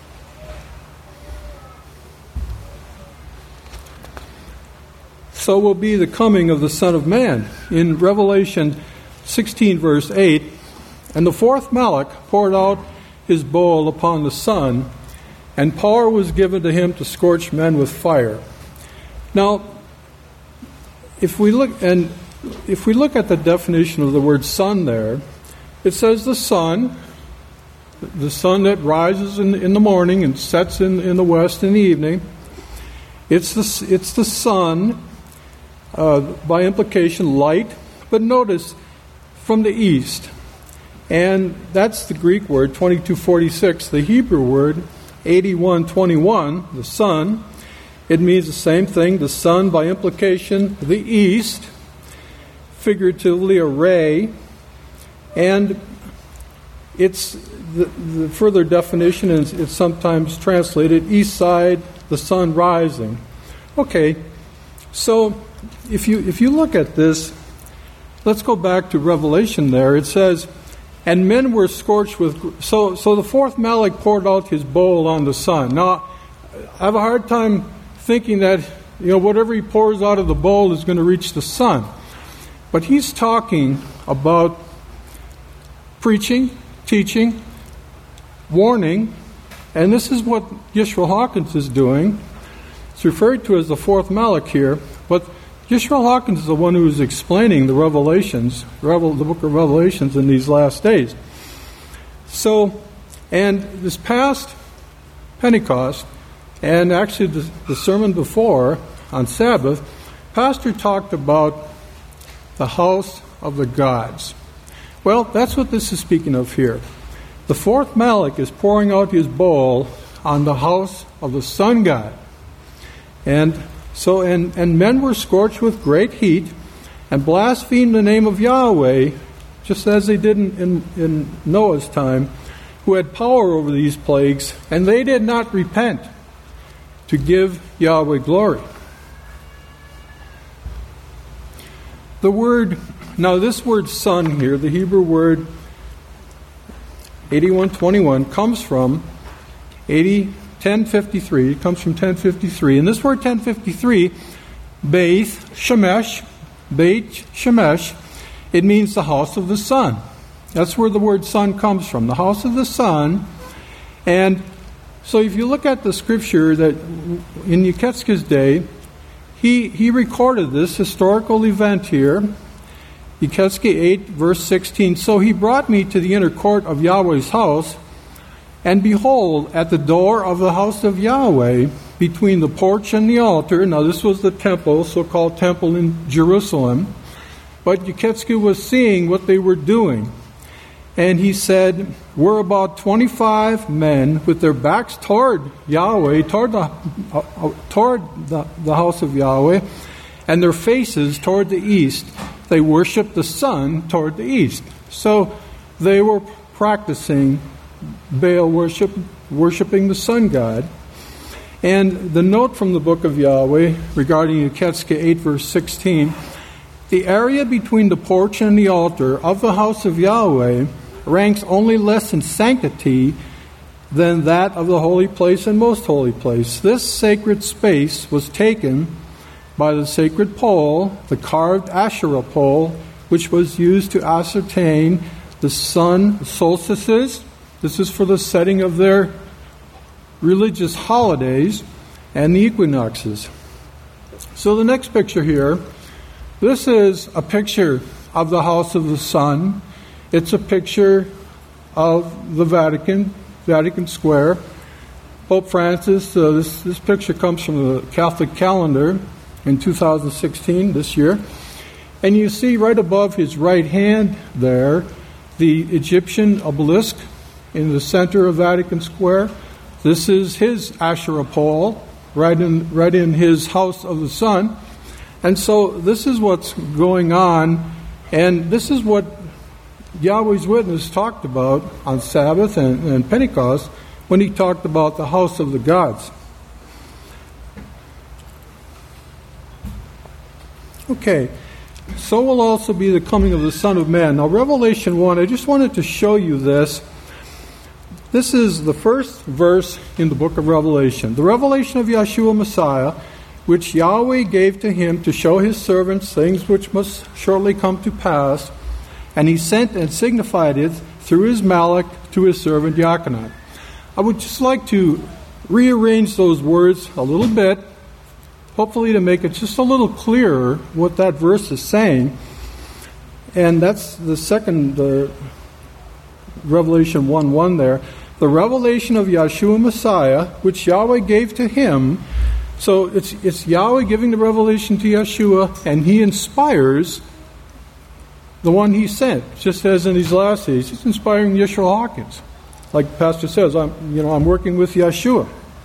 So will be the coming of the Son of Man. In Revelation sixteen, verse eight, and the fourth Malach poured out his bowl upon the sun, and power was given to him to scorch men with fire. Now, if we look and if we look at the definition of the word sun there, it says the sun, the sun that rises in, in the morning and sets in, in the west in the evening. It's the it's the sun. Uh, by implication, light, but notice from the east. And that's the Greek word, twenty-two forty-six. The Hebrew word, eighty-one twenty-one, the sun. It means the same thing, the sun, by implication, the east, figuratively a ray. And it's the, the further definition is it's sometimes translated east side, the sun rising. Okay, so If you if you look at this, let's go back to Revelation there. It says, and men were scorched with... So, so the fourth Malach poured out his bowl on the sun. Now, I have a hard time thinking that, you know, whatever he pours out of the bowl is going to reach the sun. But he's talking about preaching, teaching, warning, and this is what Yisrael Hawkins is doing. It's referred to as the fourth Malach here, but Yisrael Hawkins is the one who is explaining the Revelations, Revel, the book of Revelations in these last days. So, and this past Pentecost, and actually the, the sermon before, on Sabbath, Pastor talked about the house of the gods. Well, that's what this is speaking of here. The fourth Malach is pouring out his bowl on the house of the sun god. And So, and, and men were scorched with great heat and blasphemed the name of Yahweh, just as they did in, in, in Noah's time, who had power over these plagues, and they did not repent to give Yahweh glory. The word, now this word sun here, the Hebrew word eighty-one twenty-one, comes from eighty ten fifty-three. It comes from ten fifty-three. And this word ten fifty-three, Beit Shemesh, Beit Shemesh, it means the house of the sun. That's where the word sun comes from, the house of the sun. And so if you look at the scripture that in Yeketske's day, he, he recorded this historical event here. Yeketske eight, verse sixteen. So he brought me to the inner court of Yahweh's house, And behold, at the door of the house of Yahweh, between the porch and the altar, now this was the temple, so-called temple in Jerusalem, but Yuketzke was seeing what they were doing. And he said, were about twenty-five men with their backs toward Yahweh, toward the, uh, toward the, the house of Yahweh, and their faces toward the east. They worshiped the sun toward the east. So they were practicing Baal worship, worshiping the sun god. And the note from the book of Yahweh regarding Yuketzke eight, verse sixteen, the area between the porch and the altar of the house of Yahweh ranks only less in sanctity than that of the holy place and most holy place. This sacred space was taken by the sacred pole, the carved Asherah pole, which was used to ascertain the sun solstices. This is for the setting of their religious holidays and the equinoxes. So the next picture here, this is a picture of the house of the sun. It's a picture of the Vatican, Vatican Square. Pope Francis, uh, this, this picture comes from the Catholic calendar in two thousand sixteen, this year. And you see right above his right hand there, the Egyptian obelisk in the center of Vatican Square. This is his Asherah pole, right in, right in his house of the sun. And so this is what's going on, and this is what Yahweh's Witness talked about on Sabbath and, and Pentecost when he talked about the house of the gods. Okay, so will also be the coming of the Son of Man. Now, Revelation one, I just wanted to show you this. This is the first verse in the book of Revelation. The revelation of Yeshua Messiah, which Yahweh gave to him to show his servants things which must shortly come to pass, and he sent and signified it through his Malach to his servant Yachanan. I would just like to rearrange those words a little bit, hopefully to make it just a little clearer what that verse is saying. And that's the second, the Revelation one one there. The revelation of Yeshua Messiah, which Yahweh gave to him. So it's it's Yahweh giving the revelation to Yeshua, and he inspires the one he sent. Just as in these last days, he's inspiring Yeshua Hawkins. Like the pastor says, I'm you know I'm working with Yeshua.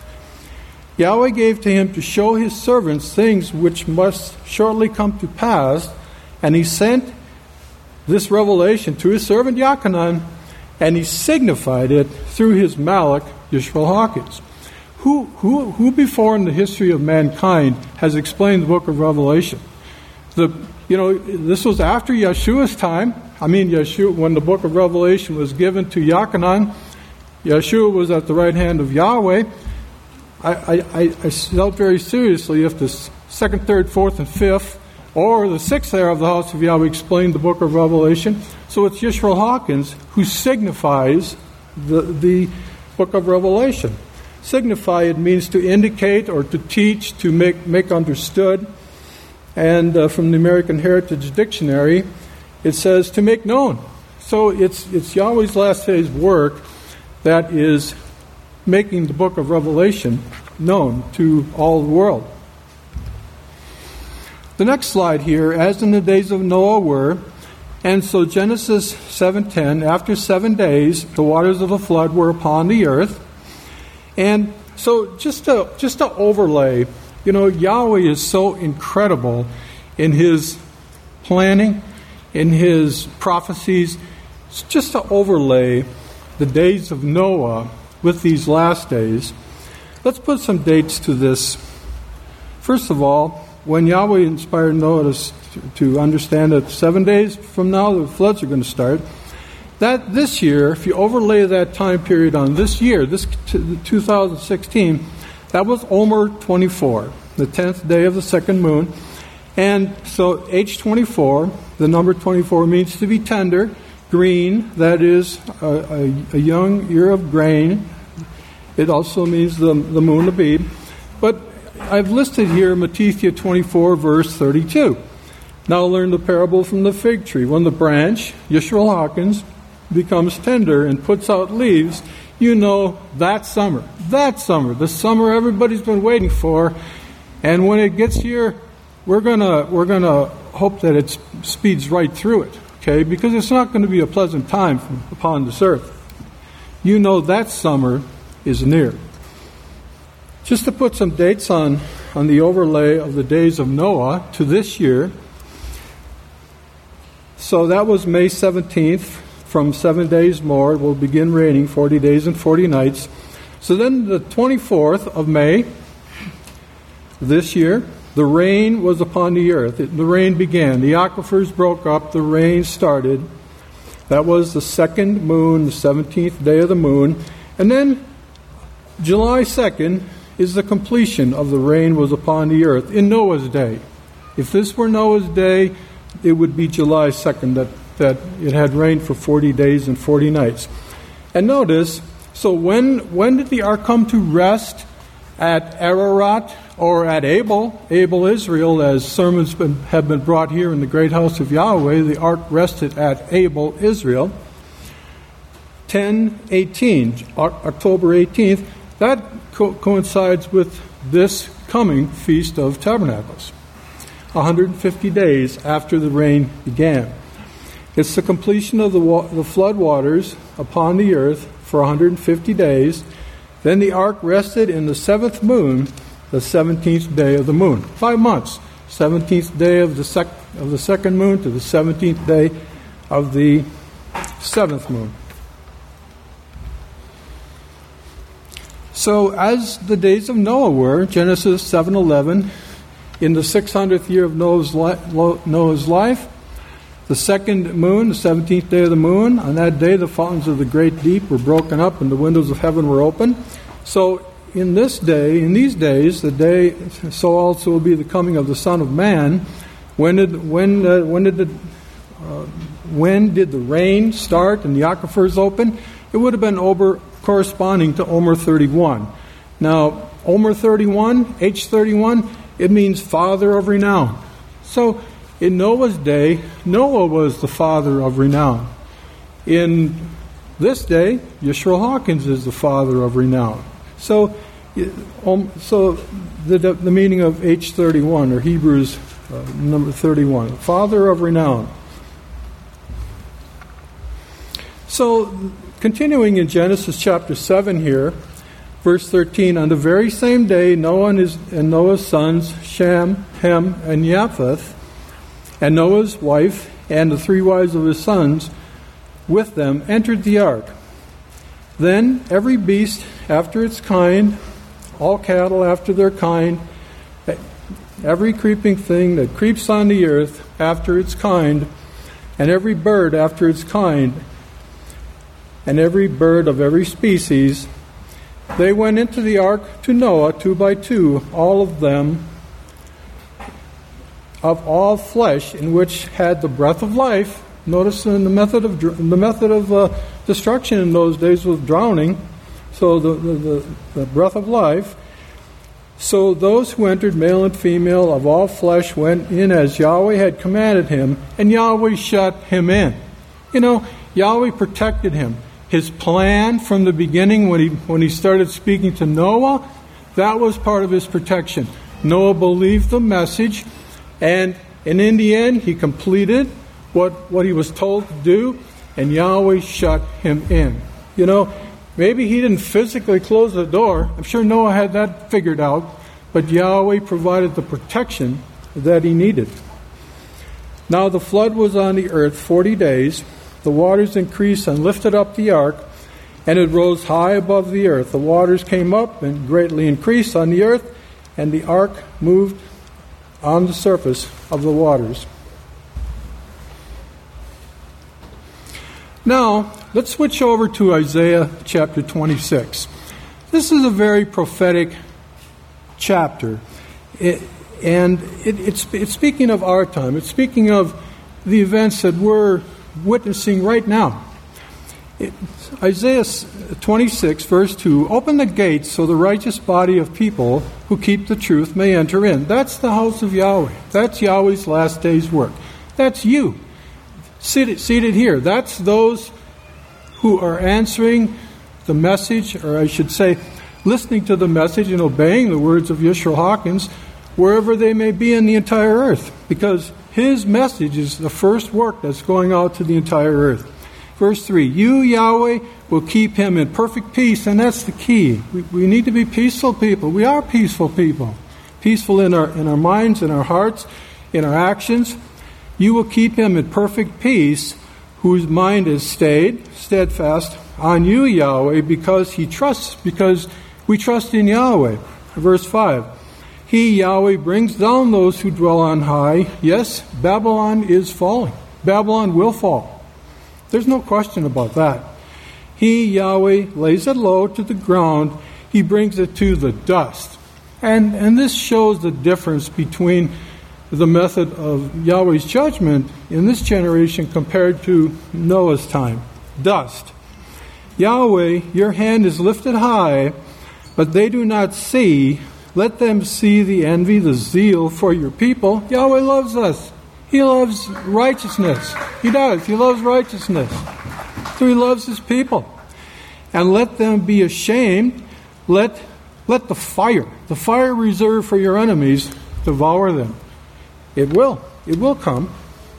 Yahweh gave to him to show his servants things which must shortly come to pass, and he sent this revelation to his servant Yachanan, and he signified it through his Malach, Yeshua Hawkins. Who, who, who before in the history of mankind has explained the book of Revelation? The, you know, this was after Yeshua's time. I mean, Yeshua, when the book of Revelation was given to Yachanan, Yeshua was at the right hand of Yahweh. I, I, I felt very seriously if the second, third, fourth, and fifth, or the sixth there of the house of Yahweh explained the book of Revelation. So it's Yeshua Hawkins who signifies the, the book of Revelation. Signify, it means to indicate or to teach, to make, make understood. And uh, from the American Heritage Dictionary, it says to make known. So it's it's Yahweh's last day's work that is making the book of Revelation known to all the world. The next slide here, as in the days of Noah were, and so Genesis seven ten, after seven days, the waters of the flood were upon the earth. And so just to, just to overlay, you know, Yahweh is so incredible in his planning, in his prophecies. It's just to overlay the days of Noah with these last days. Let's put some dates to this. First of all, when Yahweh inspired Noah to, to understand that seven days from now the floods are going to start, that this year, if you overlay that time period on this year, this two thousand sixteen, that was Omer twenty-four, the tenth day of the second moon. And so H twenty-four, the number twenty-four, means to be tender, green, that is a, a, a young ear of grain. It also means the, the moon Abib. But I've listed here Matthew twenty-four, verse thirty-two. Now learn the parable from the fig tree. When the branch, Yeshua Hawkins, becomes tender and puts out leaves, you know that summer, that summer, the summer everybody's been waiting for. And when it gets here, we're gonna we're gonna hope that it speeds right through it, okay? Because it's not going to be a pleasant time upon this earth. You know that summer is near. Just to put some dates on, on the overlay of the days of Noah to this year. So that was May seventeenth. From seven days more, it will begin raining forty days and forty nights. So then the twenty-fourth of May this year, the rain was upon the earth. It, the rain began. The aquifers broke up. The rain started. That was the second moon, the seventeenth day of the moon. And then July second is the completion of the rain was upon the earth in Noah's day. If this were Noah's day, it would be July second that, that it had rained for forty days and forty nights. And notice, so when when did the ark come to rest? At Ararat or at Abel, Abel, Israel, as sermons been, have been brought here in the great house of Yahweh, the ark rested at Abel, Israel. ten eighteen, October eighteenth, that co- coincides with this coming Feast of Tabernacles, one hundred fifty days after the rain began. It's the completion of the, wa- the flood waters upon the earth for one hundred fifty days. Then the ark rested in the seventh moon, the seventeenth day of the moon. Five months. seventeenth day of the, sec- of the second moon to the seventeenth day of the seventh moon. So as the days of Noah were, Genesis seven eleven, in the six hundredth year of Noah's, li- Noah's life, the second moon, the seventeenth day of the moon, on that day the fountains of the great deep were broken up and the windows of heaven were open. So in this day, in these days, the day, so also will be the coming of the Son of Man. When did when uh, when did the uh, when did the rain start and the aquifers open? It would have been over corresponding to Omer thirty-one. Now, Omer thirty-one, H thirty-one, it means father of renown. So in Noah's day, Noah was the father of renown. In this day, Yeshua Hawkins is the father of renown. So, um, so the the meaning of H thirty-one, or Hebrews uh, number thirty-one, father of renown. So, continuing in Genesis chapter seven here, verse thirteen, on the very same day, Noah and, his, and Noah's sons, Shem, Ham, and Japheth, and Noah's wife, and the three wives of his sons, with them, entered the ark. Then every beast after its kind, all cattle after their kind, every creeping thing that creeps on the earth after its kind, and every bird after its kind, and every bird of every species, they went into the ark to Noah, two by two, all of them, of all flesh, in which had the breath of life. Notice in the method of the method of uh, destruction in those days was drowning. So the, the, the, the breath of life. So those who entered, male and female, of all flesh, went in as Yahweh had commanded him, and Yahweh shut him in. You know, Yahweh protected him. His plan from the beginning, when he when he started speaking to Noah, that was part of his protection. Noah believed the message, and, and in the end, he completed what, what he was told to do, and Yahweh shut him in. You know, maybe he didn't physically close the door. I'm sure Noah had that figured out, but Yahweh provided the protection that he needed. Now the flood was on the earth forty days. The waters increased and lifted up the ark, and it rose high above the earth. The waters came up and greatly increased on the earth, and the ark moved on the surface of the waters. Now, let's switch over to Isaiah chapter twenty-six. This is a very prophetic chapter. It, and it, it's, it's speaking of our time. It's speaking of the events that we're witnessing right now. It, Isaiah twenty-six, verse two, open the gates so the righteous body of people who keep the truth may enter in. That's the house of Yahweh. That's Yahweh's last day's work. That's you. Seated, seated here. That's those who are answering the message, or I should say, listening to the message and obeying the words of Yeshua Hawkins wherever they may be in the entire earth, because his message is the first work that's going out to the entire earth. Verse three, you, Yahweh, will keep him in perfect peace, and that's the key. We, we need to be peaceful people. We are peaceful people. Peaceful in our in our minds, in our hearts, in our actions. You will keep him in perfect peace, whose mind is stayed, steadfast, on you, Yahweh, because he trusts, because we trust in Yahweh. Verse five, he, Yahweh, brings down those who dwell on high. Yes, Babylon is falling. Babylon will fall. There's no question about that. He, Yahweh, lays it low to the ground. He brings it to the dust. And, and this shows the difference between the method of Yahweh's judgment in this generation compared to Noah's time. Dust. Yahweh, your hand is lifted high, but they do not see. Let them see the envy, the zeal for your people. Yahweh loves us. He loves righteousness. He does. He loves righteousness. So he loves his people. And let them be ashamed. Let, let the fire, the fire reserved for your enemies, devour them. It will. It will come.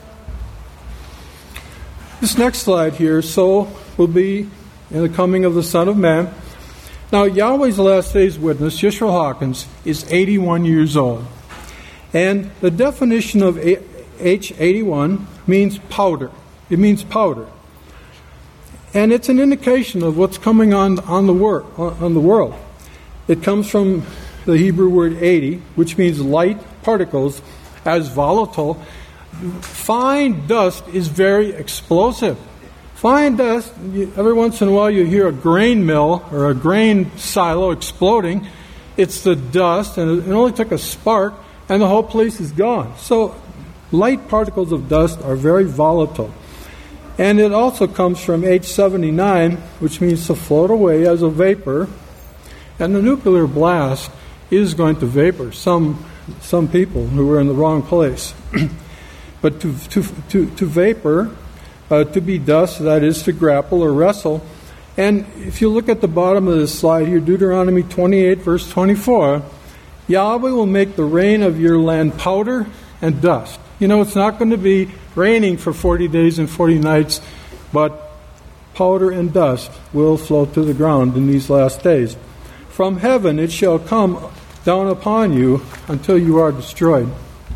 This next slide here, so will be in the coming of the Son of Man. Now, Yahweh's last days witness, Yeshua Hawkins, is eighty-one years old. And the definition of H eighty-one means powder. It means powder. And it's an indication of what's coming on, on, the, wor- on the world. It comes from the Hebrew word eighty, which means light particles, as volatile. Fine dust is very explosive. Fine dust, every once in a while you hear a grain mill or a grain silo exploding. It's the dust, and it only took a spark, and the whole place is gone. So light particles of dust are very volatile. And it also comes from H seventy-nine, which means to float away as a vapor. And the nuclear blast is going to vapor some some people who were in the wrong place. But to, to, to, to vapor... Uh, to be dust, that is to grapple or wrestle. And if you look at the bottom of this slide here, Deuteronomy twenty-eight, verse twenty-four, Yahweh will make the rain of your land powder and dust. You know, it's not going to be raining for forty days and forty nights, but powder and dust will flow to the ground in these last days. From heaven it shall come down upon you until you are destroyed.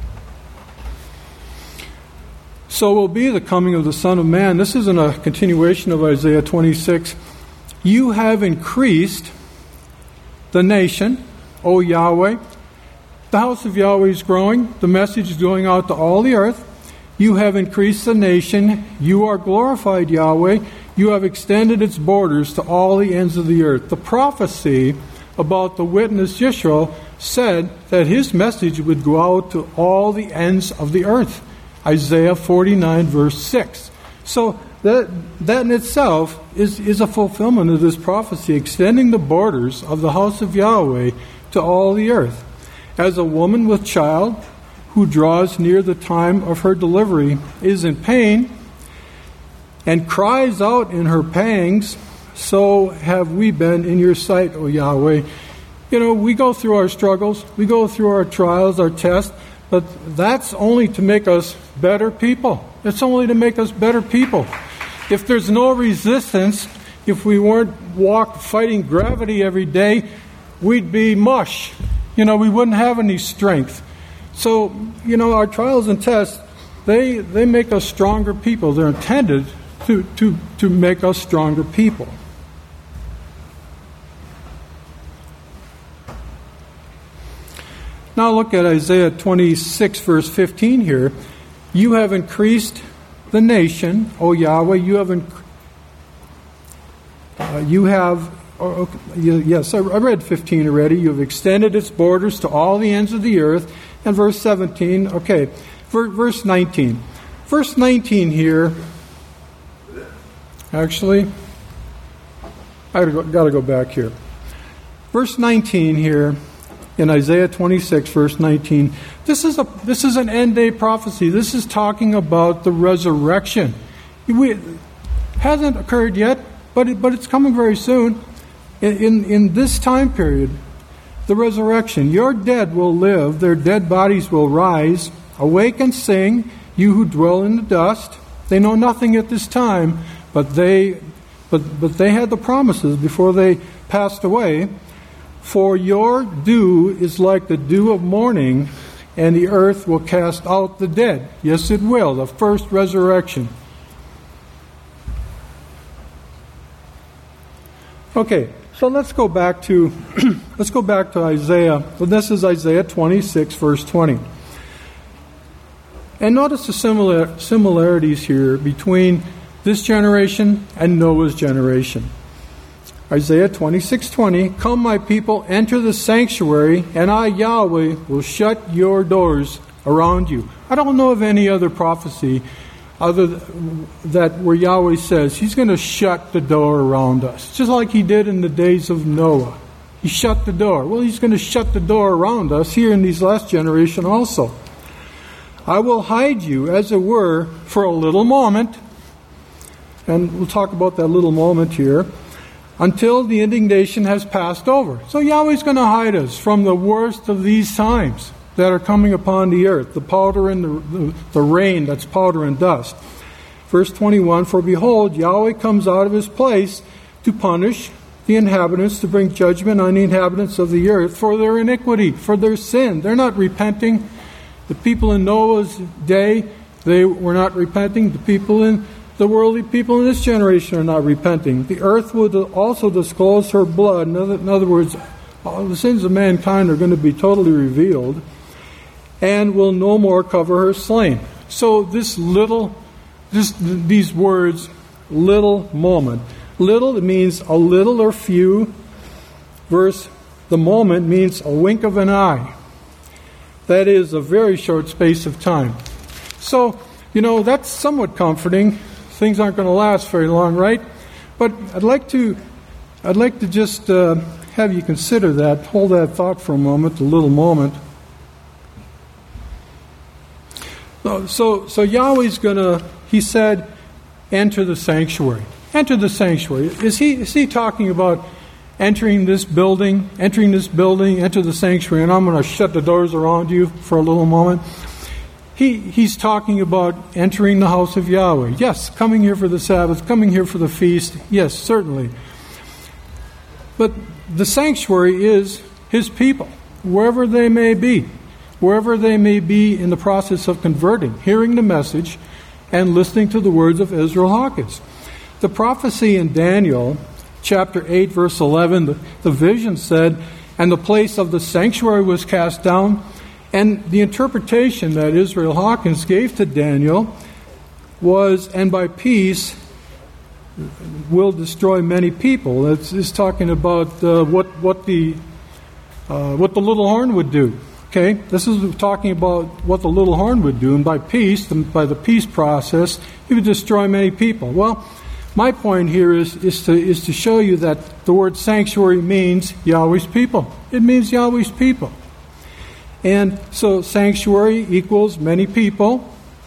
So will be the coming of the Son of Man. This isn't a continuation of Isaiah twenty-six. You have increased the nation, O Yahweh. The house of Yahweh is growing. The message is going out to all the earth. You have increased the nation. You are glorified, Yahweh. You have extended its borders to all the ends of the earth. The prophecy about the witness Yeshua said that his message would go out to all the ends of the earth. Isaiah forty-nine, verse six. So that that in itself is, is a fulfillment of this prophecy, extending the borders of the house of Yahweh to all the earth. As a woman with child who draws near the time of her delivery is in pain and cries out in her pangs, so have we been in your sight, O Yahweh. You know, we go through our struggles, we go through our trials, our tests, but that's only to make us better people. It's only to make us better people. If there's no resistance, if we weren't walk fighting gravity every day, we'd be mush. You know, we wouldn't have any strength. So, you know, our trials and tests, they they make us stronger people. They're intended to, to, to make us stronger people. Now look at Isaiah twenty-six, verse fifteen here. You have increased the nation, O Yahweh. You have, inc- uh, you have, oh, okay, yes, I read fifteen already. You have extended its borders to all the ends of the earth. And verse seventeen, okay, verse nineteen. Verse nineteen here, actually, I got to go back here. Verse nineteen here. In Isaiah twenty-six, verse nineteen, this is a this is an end day prophecy. This is talking about the resurrection. It hasn't occurred yet, but it, but it's coming very soon. In, in in this time period, the resurrection, your dead will live, their dead bodies will rise. Awake and sing, you who dwell in the dust. They know nothing at this time, but they but but they had the promises before they passed away. For your dew is like the dew of morning, and the earth will cast out the dead. Yes, it will, the first resurrection. Okay, so let's go back to let's go back to Isaiah. So this is Isaiah twenty-six, verse twenty. And notice the similar similarities here between this generation and Noah's generation. Isaiah twenty-six twenty, come my people, enter the sanctuary, and I, Yahweh, will shut your doors around you. I don't know of any other prophecy other th- that where Yahweh says He's going to shut the door around us, just like He did in the days of Noah. He shut the door. Well, He's going to shut the door around us here in these last generation also. I will hide you, as it were, for a little moment, and we'll talk about that little moment here, until the indignation has passed over. So Yahweh's going to hide us from the worst of these times that are coming upon the earth, the powder and the, the, the rain that's powder and dust. Verse twenty-one, for behold, Yahweh comes out of His place to punish the inhabitants, to bring judgment on the inhabitants of the earth for their iniquity, for their sin. They're not repenting. The people in Noah's day, they were not repenting. The people in the worldly people in this generation are not repenting. The earth will also disclose her blood. In other, in other words, all the sins of mankind are going to be totally revealed, and will no more cover her slain. So this little, this, these words, little moment. Little, it means a little or few. Verse, the moment means a wink of an eye. That is a very short space of time. So, you know, that's somewhat comforting. Things aren't going to last very long, right? But I'd like to, I'd like to just uh, have you consider that, hold that thought for a moment, a little moment. So, so, so Yahweh's going to, He said, enter the sanctuary. Enter the sanctuary. Is he, is he talking about entering this building, entering this building, enter the sanctuary, and I'm going to shut the doors around you for a little moment? He, he's talking about entering the house of Yahweh. Yes, coming here for the Sabbath, coming here for the feast. Yes, certainly. But the sanctuary is His people, wherever they may be, wherever they may be in the process of converting, hearing the message, and listening to the words of Israel Hawkins. The prophecy in Daniel, chapter eight, verse eleven, the, the vision said, and the place of the sanctuary was cast down. And the interpretation that Israel Hawkins gave to Daniel was, and by peace will destroy many people. It's, it's talking about uh, what what the uh, what the little horn would do. Okay, this is talking about what the little horn would do, and by peace, by the peace process, he would destroy many people. Well, my point here is is to is to show you that the word sanctuary means Yahweh's people. It means Yahweh's people. And so sanctuary equals many people.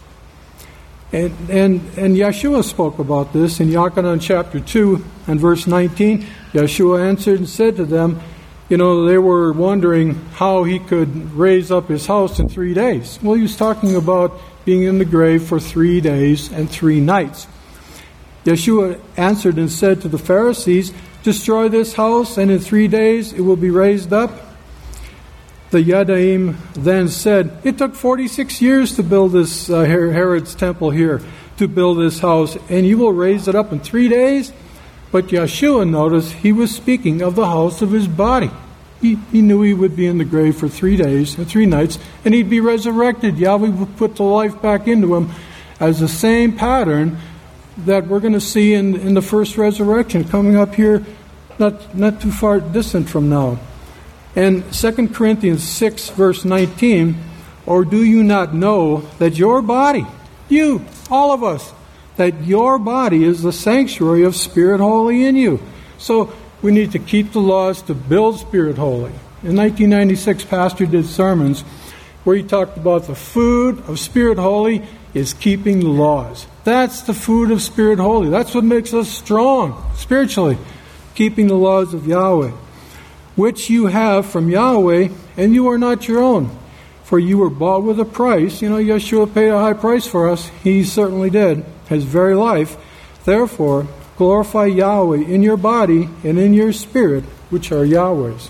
And and, and Yeshua spoke about this in Yochanan chapter two and verse nineteen. Yeshua answered and said to them, you know, they were wondering how He could raise up His house in three days. Well, He was talking about being in the grave for three days and three nights. Yeshua answered and said to the Pharisees, destroy this house, and in three days it will be raised up. The Yadaim then said, it took forty-six years to build this uh, Herod's temple here, to build this house, and you will raise it up in three days? But Yeshua, noticed, He was speaking of the house of His body. He, he knew He would be in the grave for three days and three nights, and He'd be resurrected. Yahweh would put the life back into Him as the same pattern that we're going to see in, in the first resurrection coming up here not, not too far distant from now. And Second Corinthians six, verse nineteen, or do you not know that your body, you, all of us, that your body is the sanctuary of Spirit Holy in you? So we need to keep the laws to build Spirit Holy. In nineteen ninety-six, Pastor did sermons where he talked about the food of Spirit Holy is keeping the laws. That's the fruit of Spirit Holy. That's what makes us strong spiritually, keeping the laws of Yahweh, which you have from Yahweh, and you are not your own. For you were bought with a price. You know, Yeshua paid a high price for us. He certainly did, his very life. Therefore, glorify Yahweh in your body and in your spirit, which are Yahweh's.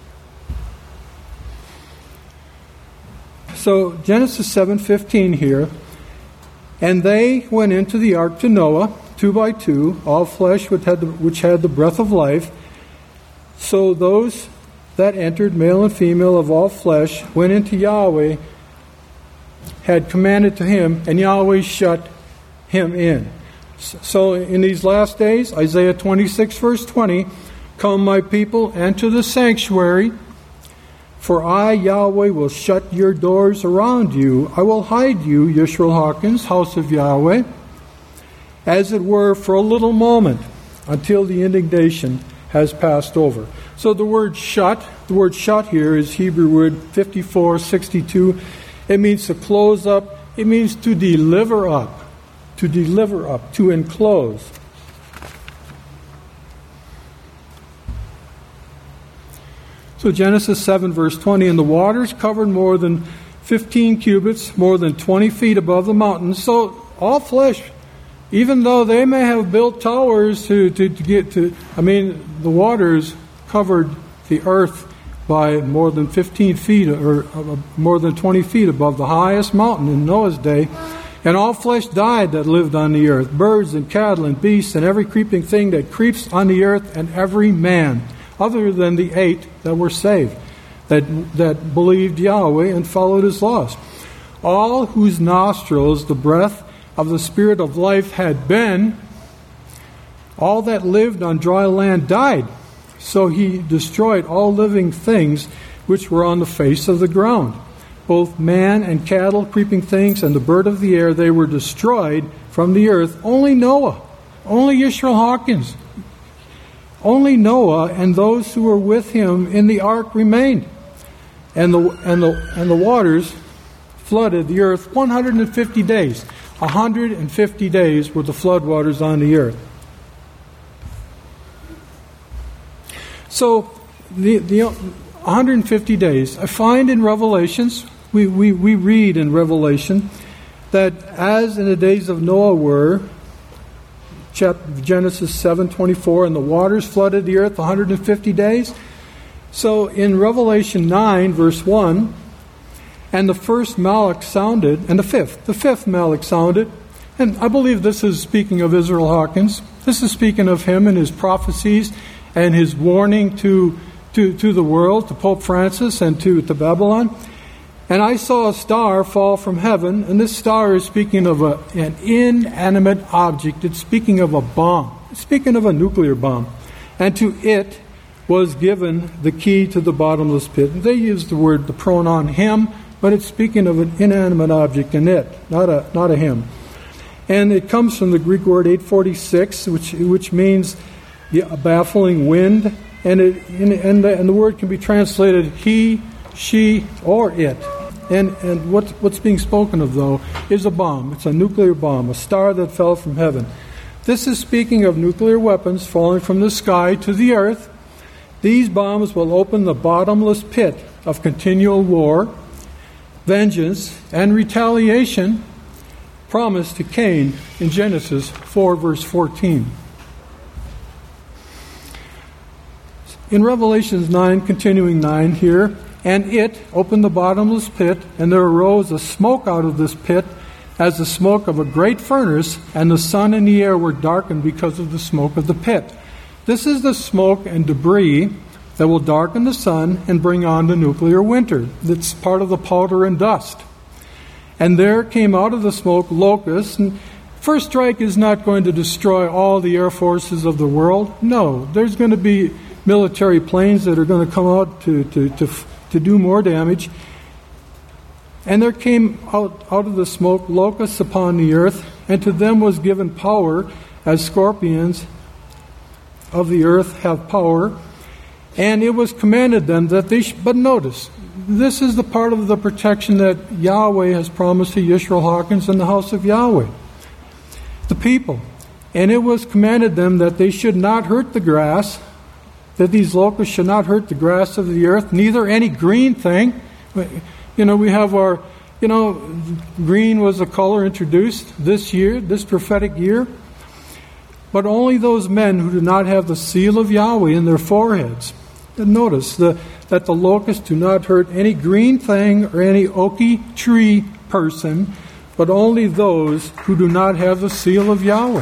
So, Genesis seven fifteen here. And they went into the ark to Noah, two by two, all flesh which had the, which had the breath of life. So those that entered, male and female of all flesh, went into Yahweh, had commanded to him, and Yahweh shut him in. So in these last days, Isaiah twenty-six verse twenty, come my people, enter the sanctuary, for I, Yahweh, will shut your doors around you. I will hide you, Yisrael Hawkins, house of Yahweh, as it were for a little moment, until the indignation has passed over. So the word shut, the word shut here is Hebrew word fifty-four sixty-two. It means to close up. It means to deliver up, to deliver up, to enclose. So Genesis seven verse twenty, and the waters covered more than fifteen cubits, more than twenty feet above the mountains. So all flesh, even though they may have built towers to, to, to get to, I mean, the waters covered the earth by more than fifteen feet, or uh, more than twenty feet above the highest mountain in Noah's day. And all flesh died that lived on the earth, birds and cattle and beasts and every creeping thing that creeps on the earth, and every man, other than the eight that were saved, that that believed Yahweh and followed his laws. All whose nostrils the breath of the Spirit of life had been, all that lived on dry land died. So he destroyed all living things which were on the face of the ground. Both man and cattle, creeping things, and the bird of the air, they were destroyed from the earth. Only Noah, only Yisrael Hawkins, only Noah and those who were with him in the ark remained. And the and the and the waters flooded the earth one hundred fifty days. one hundred fifty days were the flood waters on the earth. So the the one hundred fifty days, I find in Revelations, we, we, we read in Revelation that as in the days of Noah were, Genesis seven twenty-four, and the waters flooded the earth one hundred fifty days. So in Revelation nine, verse one, and the first Malach sounded, and the fifth, the fifth Malach sounded, and I believe this is speaking of Israel Hawkins. This is speaking of him and his prophecies and his warning to, to, to the world, to Pope Francis and to, to Babylon. And I saw a star fall from heaven, and this star is speaking of a, an inanimate object. It's speaking of a bomb. It's speaking of a nuclear bomb. And to it was given the key to the bottomless pit. And they use the word, the pronoun him, but it's speaking of an inanimate object in it, not a not a him. And it comes from the Greek word eight forty-six, which which means the, a baffling wind. And it and the, and the word can be translated he, she, or it. And and what what's being spoken of, though, is a bomb. It's a nuclear bomb, a star that fell from heaven. This is speaking of nuclear weapons falling from the sky to the earth. These bombs will open the bottomless pit of continual war, vengeance, and retaliation promised to Cain in Genesis four, verse fourteen. In Revelation nine, continuing nine here, and it opened the bottomless pit, and there arose a smoke out of this pit as the smoke of a great furnace, and the sun and the air were darkened because of the smoke of the pit. This is the smoke and debris that will darken the sun and bring on the nuclear winter. That's part of the powder and dust. And there came out of the smoke locusts. And first strike is not going to destroy all the air forces of the world. No, there's going to be military planes that are going to come out to, to, to, to do more damage. And there came out, out of the smoke locusts upon the earth, and to them was given power, as scorpions of the earth have power. And it was commanded them that they, sh- but notice, this is the part of the protection that Yahweh has promised to Yisrael Hawkins and the house of Yahweh, the people. And it was commanded them that they should not hurt the grass, that these locusts should not hurt the grass of the earth, neither any green thing. You know, we have our, you know, green was a color introduced this year, this prophetic year. But only those men who do not have the seal of Yahweh in their foreheads. And notice the, that the locusts do not hurt any green thing or any oaky tree person, but only those who do not have the seal of Yahweh.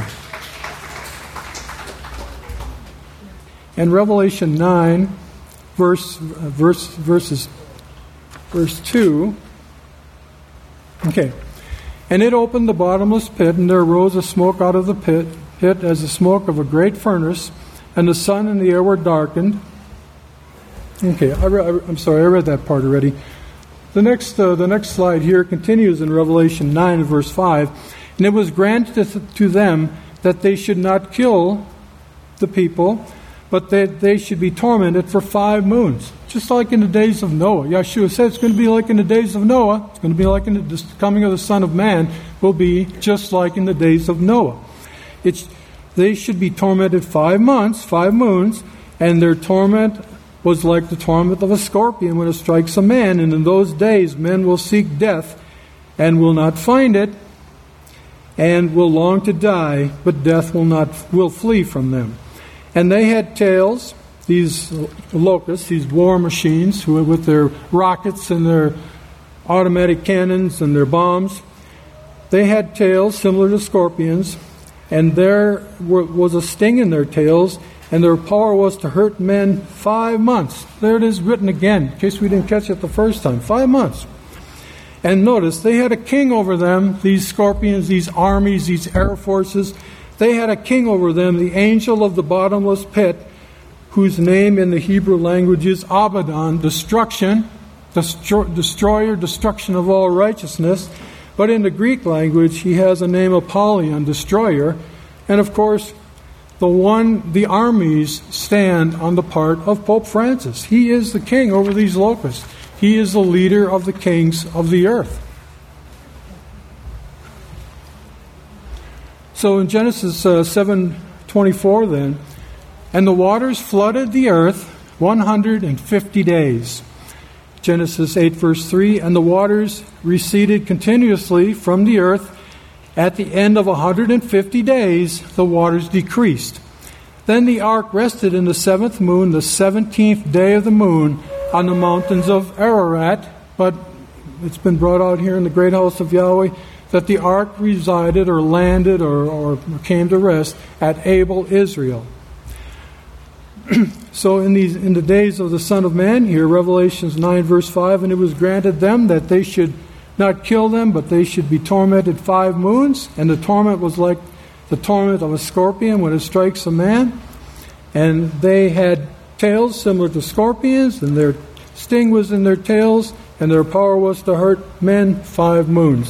In Revelation nine, verse, verse, verses, verse two, okay. And it opened the bottomless pit, and there arose a smoke out of the pit, pit as the smoke of a great furnace, and the sun and the air were darkened. Okay, I re- I'm sorry, I read that part already. The next, uh, the next slide here continues in Revelation nine, verse five. And it was granted to them that they should not kill the people, but that they should be tormented for five moons. Just like in the days of Noah. Yeshua said it's going to be like in the days of Noah. It's going to be like in the coming of the Son of Man will be just like in the days of Noah. It's, they should be tormented five months, five moons, and their torment was like the torment of a scorpion when it strikes a man. And in those days men will seek death and will not find it, and will long to die, but death will not will flee from them. And they had tails, these locusts, these war machines, who with their rockets and their automatic cannons and their bombs. They had tails similar to scorpions, and there was a sting in their tails, and their power was to hurt men five months. There it is written again, in case we didn't catch it the first time. Five months. And notice, they had a king over them, these scorpions, these armies, these air forces. They had a king over them, the angel of the bottomless pit, whose name in the Hebrew language is Abaddon, destruction, destro- destroyer, destruction of all righteousness. But in the Greek language, he has a name Apollyon, destroyer. And of course, the one, the armies stand on the part of Pope Francis. He is the king over these locusts. He is the leader of the kings of the earth. So in Genesis uh, seven twenty-four then, and the waters flooded the earth one hundred fifty days. Genesis eight verse three, and the waters receded continuously from the earth. At the end of one hundred fifty days, the waters decreased. Then the ark rested in the seventh moon, the seventeenth day of the moon, on the mountains of Ararat. But it's been brought out here in the great house of Yahweh that the ark resided or landed or, or came to rest at Abel, Israel. So in these in the days of the Son of Man here, Revelations nine verse five, and it was granted them that they should not kill them, but they should be tormented five moons. And the torment was like the torment of a scorpion when it strikes a man. And they had tails similar to scorpions, and their sting was in their tails, and their power was to hurt men five moons.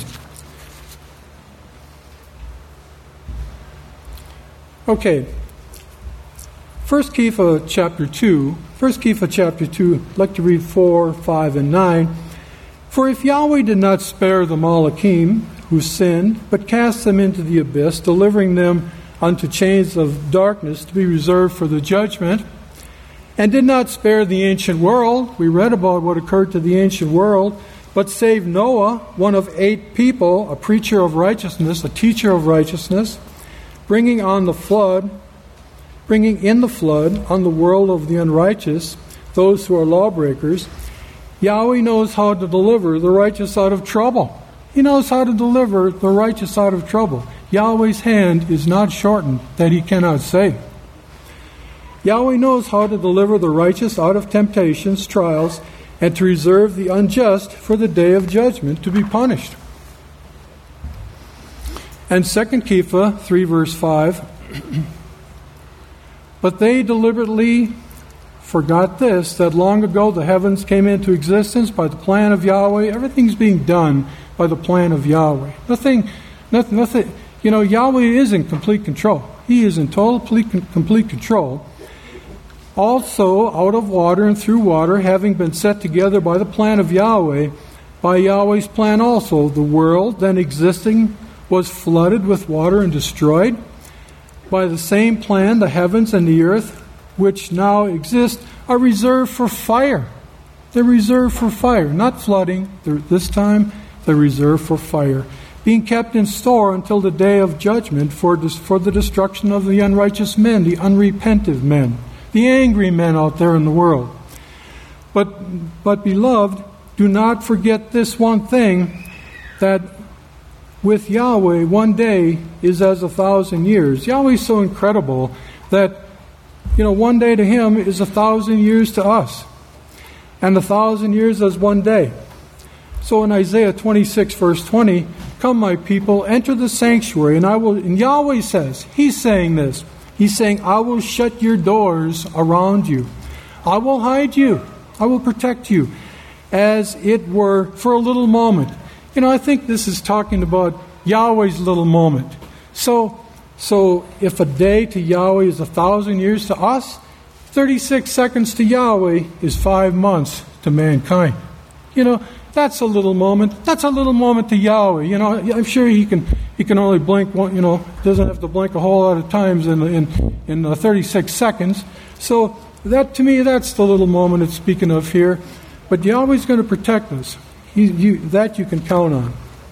Okay. First Kepha chapter two. First Kepha chapter two, I'd like to read four, five, and nine. For if Yahweh did not spare the Malachim who sinned, but cast them into the abyss, delivering them unto chains of darkness to be reserved for the judgment, and did not spare the ancient world, we read about what occurred to the ancient world, but saved Noah, one of eight people, a preacher of righteousness, a teacher of righteousness, bringing on the flood, bringing in the flood on the world of the unrighteous, those who are lawbreakers. Yahweh knows how to deliver the righteous out of trouble. He knows how to deliver the righteous out of trouble. Yahweh's hand is not shortened that he cannot save. Yahweh knows how to deliver the righteous out of temptations, trials, and to reserve the unjust for the day of judgment to be punished. And Second Kepha three verse five, but they deliberately forgot this, that long ago the heavens came into existence by the plan of Yahweh. Everything's being done by the plan of Yahweh. Nothing, nothing, nothing. You know, Yahweh is in complete control. He is in total, complete control. Also out of water and through water, having been set together by the plan of Yahweh, by Yahweh's plan also, the world then existing was flooded with water and destroyed. By the same plan, the heavens and the earth, which now exist, are reserved for fire. They're reserved for fire, not flooding. They're, this time, they're reserved for fire, being kept in store until the day of judgment for, for the destruction of the unrighteous men, the unrepentive men, the angry men out there in the world. But, but beloved, do not forget this one thing, that with Yahweh, one day is as a thousand years. Yahweh is so incredible that, you know, one day to Him is a thousand years to us. And a thousand years as one day. So in Isaiah twenty-six, verse twenty, come, my people, enter the sanctuary, and I will, and Yahweh says, He's saying this, He's saying, I will shut your doors around you. I will hide you. I will protect you, as it were, for a little moment. You know, I think this is talking about Yahweh's little moment. So, so if a day to Yahweh is a thousand years to us, thirty-six seconds to Yahweh is five months to mankind. You know, that's a little moment. That's a little moment to Yahweh. You know, I'm sure he can he can only blink one, you know, doesn't have to blink a whole lot of times in in in uh, thirty-six seconds. So that, to me, that's the little moment it's speaking of here. But Yahweh's going to protect us. He, you, that you can count on.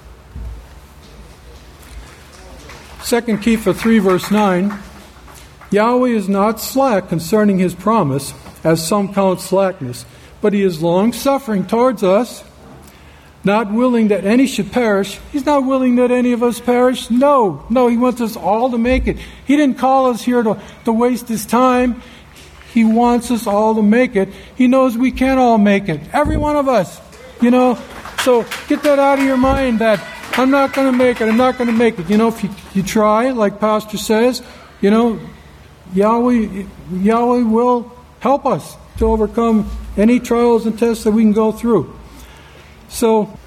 Second Kepha three, verse nine. Yahweh is not slack concerning His promise, as some count slackness, but He is long-suffering towards us, not willing that any should perish. He's not willing that any of us perish. No, no, He wants us all to make it. He didn't call us here to, to waste His time. He wants us all to make it. He knows we can't all make it. Every one of us, you know. So get that out of your mind that I'm not going to make it, I'm not going to make it. You know, if you, you try, like Pastor says, you know, Yahweh, Yahweh will help us to overcome any trials and tests that we can go through. So,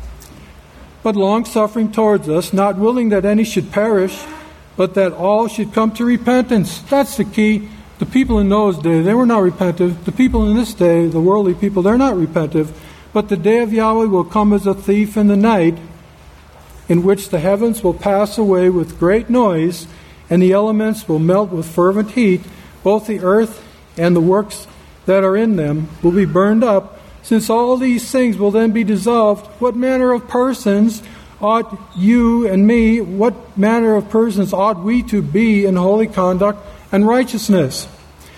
but long-suffering towards us, not willing that any should perish, but that all should come to repentance. That's the key. The people in those days, they were not repentive. The people in this day, the worldly people, they're not repentive. But the day of Yahweh will come as a thief in the night, in which the heavens will pass away with great noise, and the elements will melt with fervent heat. Both the earth and the works that are in them will be burned up. Since all these things will then be dissolved, what manner of persons ought you and me, what manner of persons ought we to be in holy conduct and righteousness?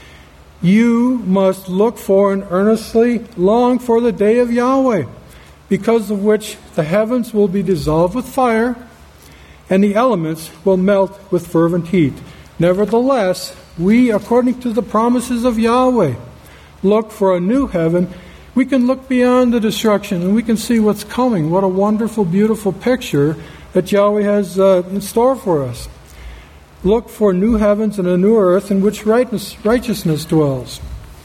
You must look for and earnestly long for the day of Yahweh, because of which the heavens will be dissolved with fire, and the elements will melt with fervent heat. Nevertheless, we, according to the promises of Yahweh, look for a new heaven. We can look beyond the destruction, and we can see what's coming. What a wonderful, beautiful picture that Yahweh has uh, in store for us. Look for new heavens and a new earth in which righteousness dwells.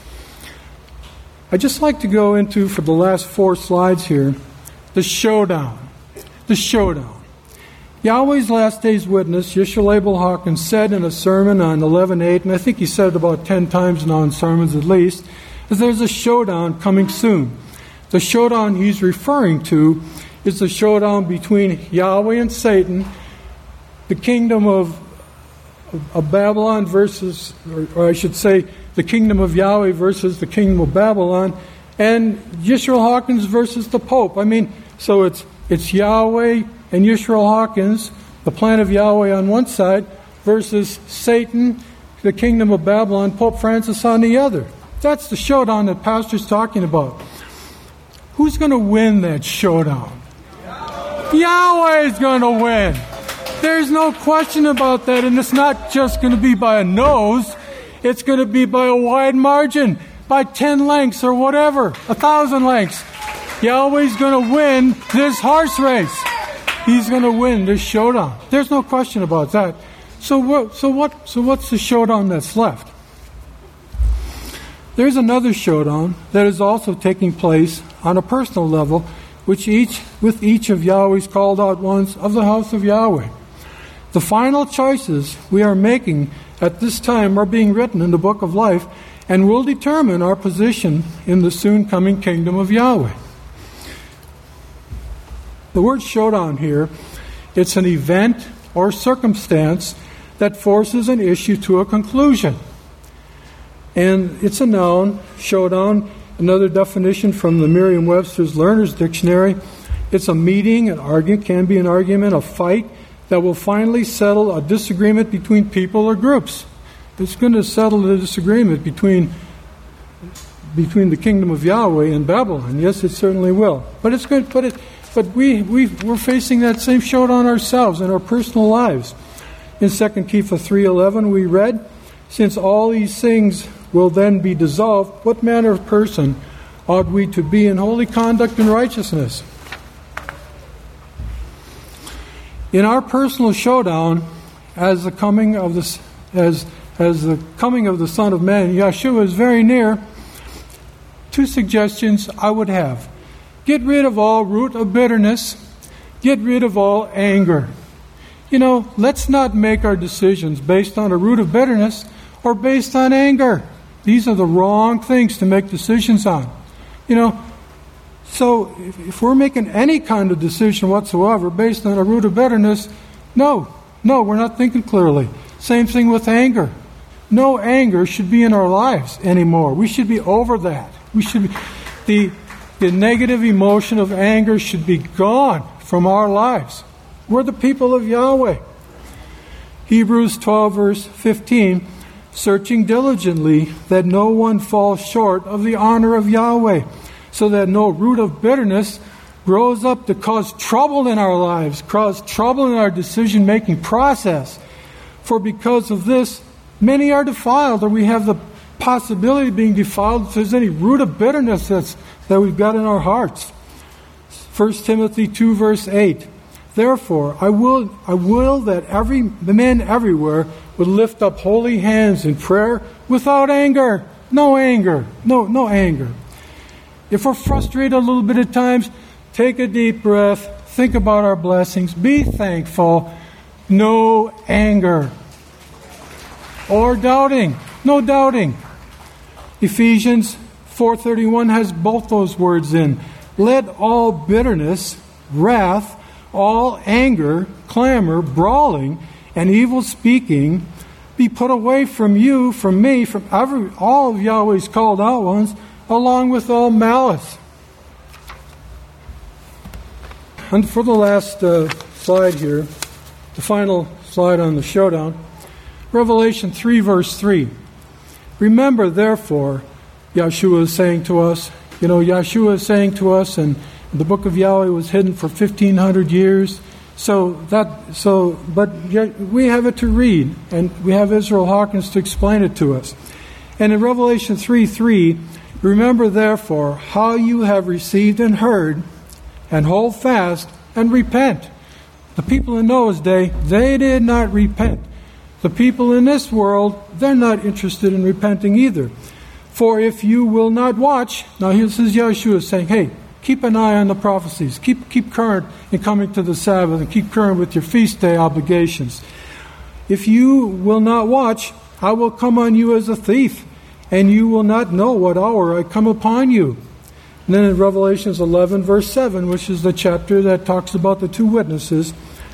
I'd just like to go into, for the last four slides here, the showdown. The showdown. Yahweh's last day's witness, Yeshua Abel Hawkins, said in a sermon on eleven eight, and I think he said it about ten times now in sermons at least, is there's a showdown coming soon. The showdown he's referring to is the showdown between Yahweh and Satan, the kingdom of of Babylon versus, or, or I should say, the kingdom of Yahweh versus the kingdom of Babylon, and Yisrael Hawkins versus the Pope. I mean, so it's it's Yahweh and Yisrael Hawkins, the plan of Yahweh on one side, versus Satan, the kingdom of Babylon, Pope Francis on the other. That's the showdown that Pastor's talking about. Who's going to win that showdown? Yahweh is going to win. There's no question about that, and it's not just going to be by a nose. It's going to be by a wide margin, by ten lengths or whatever, a thousand lengths. Yahweh's going to win this horse race. He's going to win this showdown. There's no question about that. So what? So what? So what's the showdown that's left? There's another showdown that is also taking place on a personal level, which each with each of Yahweh's called out ones of the house of Yahweh. The final choices we are making at this time are being written in the book of life, and will determine our position in the soon coming kingdom of Yahweh. The word showdown here, it's an event or circumstance that forces an issue to a conclusion. And it's a noun, showdown. Another definition from the Merriam-Webster's Learner's Dictionary, it's a meeting, an argument, can be an argument, a fight that will finally settle a disagreement between people or groups. It's going to settle the disagreement between between the kingdom of Yahweh and Babylon. Yes, it certainly will. But it's good. But it, but we we we're facing that same showdown ourselves in our personal lives. In Second Kepha three eleven, we read, "Since all these things will then be dissolved, what manner of person ought we to be in holy conduct and righteousness?" In our personal showdown, as the coming of the as as the coming of the Son of Man, Yeshua, is very near, two suggestions I would have: get rid of all root of bitterness, get rid of all anger. You know, let's not make our decisions based on a root of bitterness or based on anger. These are the wrong things to make decisions on. You know, so if, if we're making any kind of decision whatsoever based on a root of bitterness, no, no, we're not thinking clearly. Same thing with anger. No anger should be in our lives anymore. We should be over that. We should be, the the negative emotion of anger should be gone from our lives. We're the people of Yahweh. Hebrews twelve verse fifteen, searching diligently that no one falls short of the honor of Yahweh, so that no root of bitterness grows up to cause trouble in our lives, cause trouble in our decision-making process. For because of this, many are defiled, or we have the possibility of being defiled if there's any root of bitterness that's, that we've got in our hearts. First Timothy two verse eight, therefore I will I will that every the men everywhere would lift up holy hands in prayer without anger. No anger. No, no anger. If we're frustrated a little bit at times, take a deep breath, think about our blessings, be thankful. No anger. Or doubting. No doubting. Ephesians four thirty-one has both those words in. Let all bitterness, wrath, all anger, clamor, brawling, and evil speaking be put away from you, from me, from every all of Yahweh's called out ones, along with all malice. And for the last uh, slide here, the final slide on the showdown, Revelation three verse three. Remember, therefore, Yeshua is saying to us, you know, Yeshua is saying to us, and the book of Yahweh was hidden for fifteen hundred years. So that, so, but yet we have it to read, and we have Israel Hawkins to explain it to us. And in Revelation three three, remember therefore how you have received and heard, and hold fast and repent. The people in Noah's day, they did not repent. The people in this world, they're not interested in repenting either. For if you will not watch, now this is Yeshua saying, hey, keep an eye on the prophecies. Keep keep current in coming to the Sabbath, and keep current with your feast day obligations. If you will not watch, I will come on you as a thief, and you will not know what hour I come upon you. And then in Revelations eleven, verse seven, which is the chapter that talks about the two witnesses,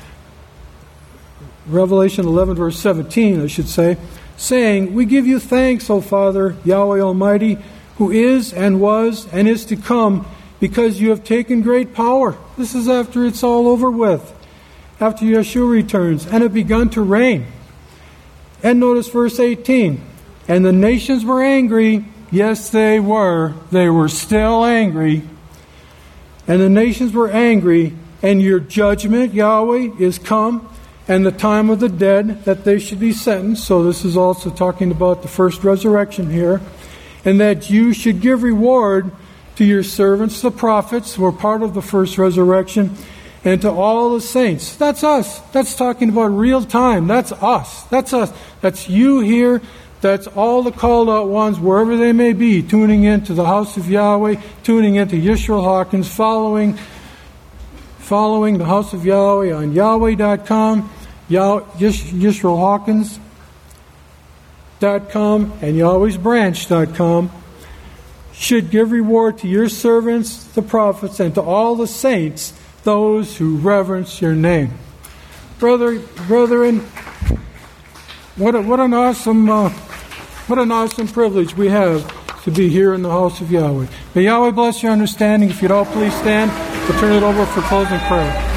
Revelation eleven, verse seventeen, I should say, saying, we give you thanks, O Father, Yahweh Almighty, who is and was and is to come, because you have taken great power. This is after it's all over with, after Yeshua returns, and have begun to reign. And notice verse eighteen, and the nations were angry. Yes, they were. They were still angry. And the nations were angry, and your judgment, Yahweh, is come, and the time of the dead, that they should be sentenced. So this is also talking about the first resurrection here. And that you should give reward to your servants, the prophets, who are part of the first resurrection, and to all the saints. That's us. That's talking about real time. That's us. That's us. That's you here. That's all the called out ones, wherever they may be, tuning into the house of Yahweh, tuning into Yisrael Hawkins, following following the house of Yahweh on Yahweh dot com, Yah, Yisrael Hawkins dot com and Yahweh's Branch dot com should give reward to your servants, the prophets, and to all the saints, those who reverence your name. Brother, brethren, what a, what an awesome, uh, what an awesome privilege we have to be here in the house of Yahweh. May Yahweh bless your understanding. If you'd all please stand, we'll turn it over for closing prayer.